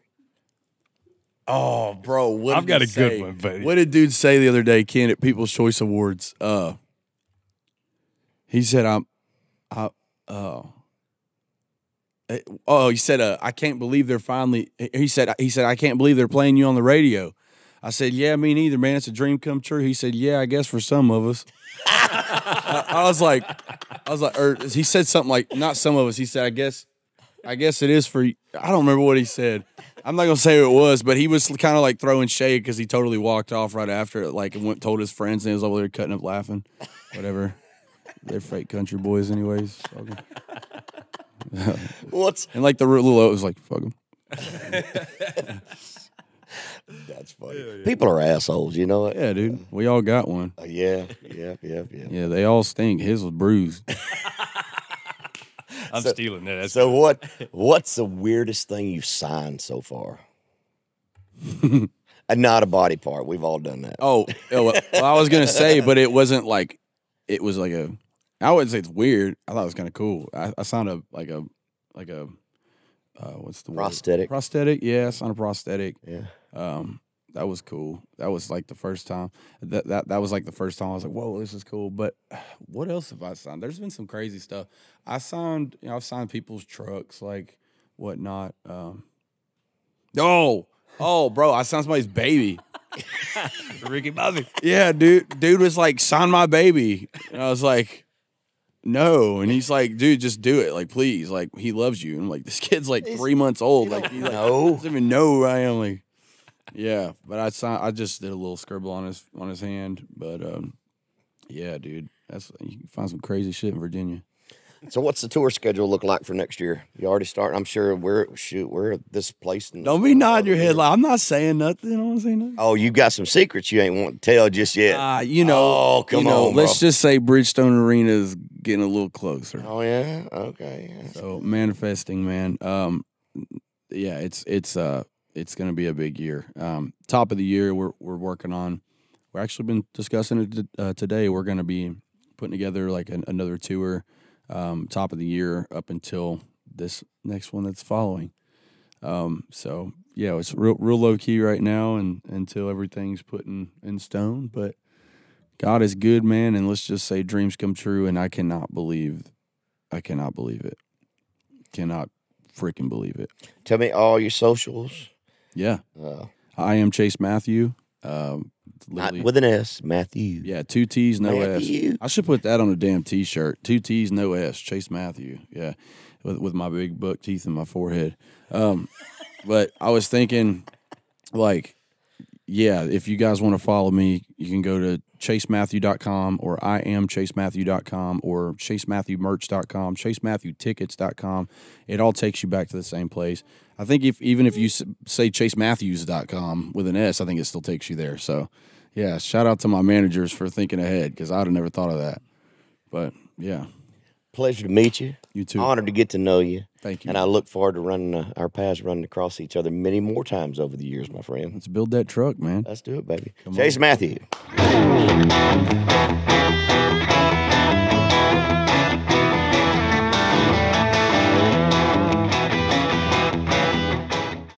Oh, bro, what I've did got he a good say? one, but- What did dude say the other day, Ken, at People's Choice Awards? Uh, he said, "I'm, I, oh, Eh, oh, he said, uh, I can't believe they're finally." He said, he said, "I can't believe they're playing you on the radio." I said, "Yeah, me neither, man. It's a dream come true." He said, "Yeah, I guess for some of us." I, I was like, I was like, or he said something like, "Not some of us." He said, "I guess." I guess it is for you. I don't remember what he said. I'm not gonna say who it was, but he was kind of like throwing shade because he totally walked off right after it. Like and went told his friends, and he was over there cutting up laughing. Whatever. They're fake country boys, anyways. Fuck 'em. What's And like the little O was like, "Fuck them." that's funny. People are assholes, you know it. Yeah, dude. We all got one. Uh, yeah, yeah, yeah, yeah. Yeah, they all stink. His was bruised. I'm stealing that. That's So what? What's the weirdest thing you've signed so far? And not a body part. We've all done that. Oh, oh, well, I was gonna say, but it wasn't like it was like a. I wouldn't say it's weird. I thought it was kind of cool. I, I signed a like a like a uh, what's the word? Prosthetic. Prosthetic, yeah. I signed a prosthetic. Yeah. Um, that was cool. That was like the first time. That that that was like the first time I was like, "Whoa, this is cool." But what else have I signed? There's been some crazy stuff. I signed, you know, I've signed people's trucks, like whatnot. Um, oh, oh, bro, I signed somebody's baby. Ricky Bobby. Yeah, dude. Dude was like, "Sign my baby," and I was like, "No," and he's like, "Dude, just do it, like, please, like, he loves you." And I'm like, "This kid's like three months old, like, he like, know. doesn't even know who I am." Like, yeah, but I signed, I just did a little scribble on his on his hand, but um, yeah, dude, that's you can find some crazy shit in Virginia. So what's the tour schedule look like for next year? You already start. I'm sure we're shoot we're at this place. In Don't be nodding your head like I'm not saying nothing. I don't say nothing. Oh, you got some secrets you ain't want to tell just yet. Uh, you know, Oh, come you know, on, let's bro. just say Bridgestone Arena is getting a little closer. Oh yeah, okay. So manifesting, man. Um, yeah, it's it's uh it's gonna be a big year. Um, top of the year, we're we're working on. We're actually been discussing it uh, today. We're gonna be putting together like an, another tour. Um, top of the year up until this next one that's following. Um, so yeah, it's real real low key right now, and until everything's put in, in stone. But God is good, man, and let's just say dreams come true. And I cannot believe, I cannot believe it. Cannot freaking believe it. Tell me all your socials. Yeah, Uh, I am Chase Matthew. Um, not literally- with an S, Matthew. yeah, two T's, no Matthew. S. I should put that on a damn T-shirt. Two T's, no S. Chase Matthew. Yeah, with with my big buck teeth in my forehead. Um, but I was thinking, like, yeah, if you guys want to follow me, you can go to chase matthew dot com or I am chase matthew dot com or chase matthew merch dot com, chase matthew tickets dot com. It all takes you back to the same place. I think if even if you s- say chase matthews dot com with an S, I think it still takes you there. So, yeah, shout out to my managers for thinking ahead because I'd have never thought of that. But, yeah, Pleasure to meet you. you too. Honored to get to know you. Thank you. And I look forward to running uh, our paths running across each other many more times over the years, my friend. Let's build that truck, man. Let's do it, baby. Come Chase on. Matthew.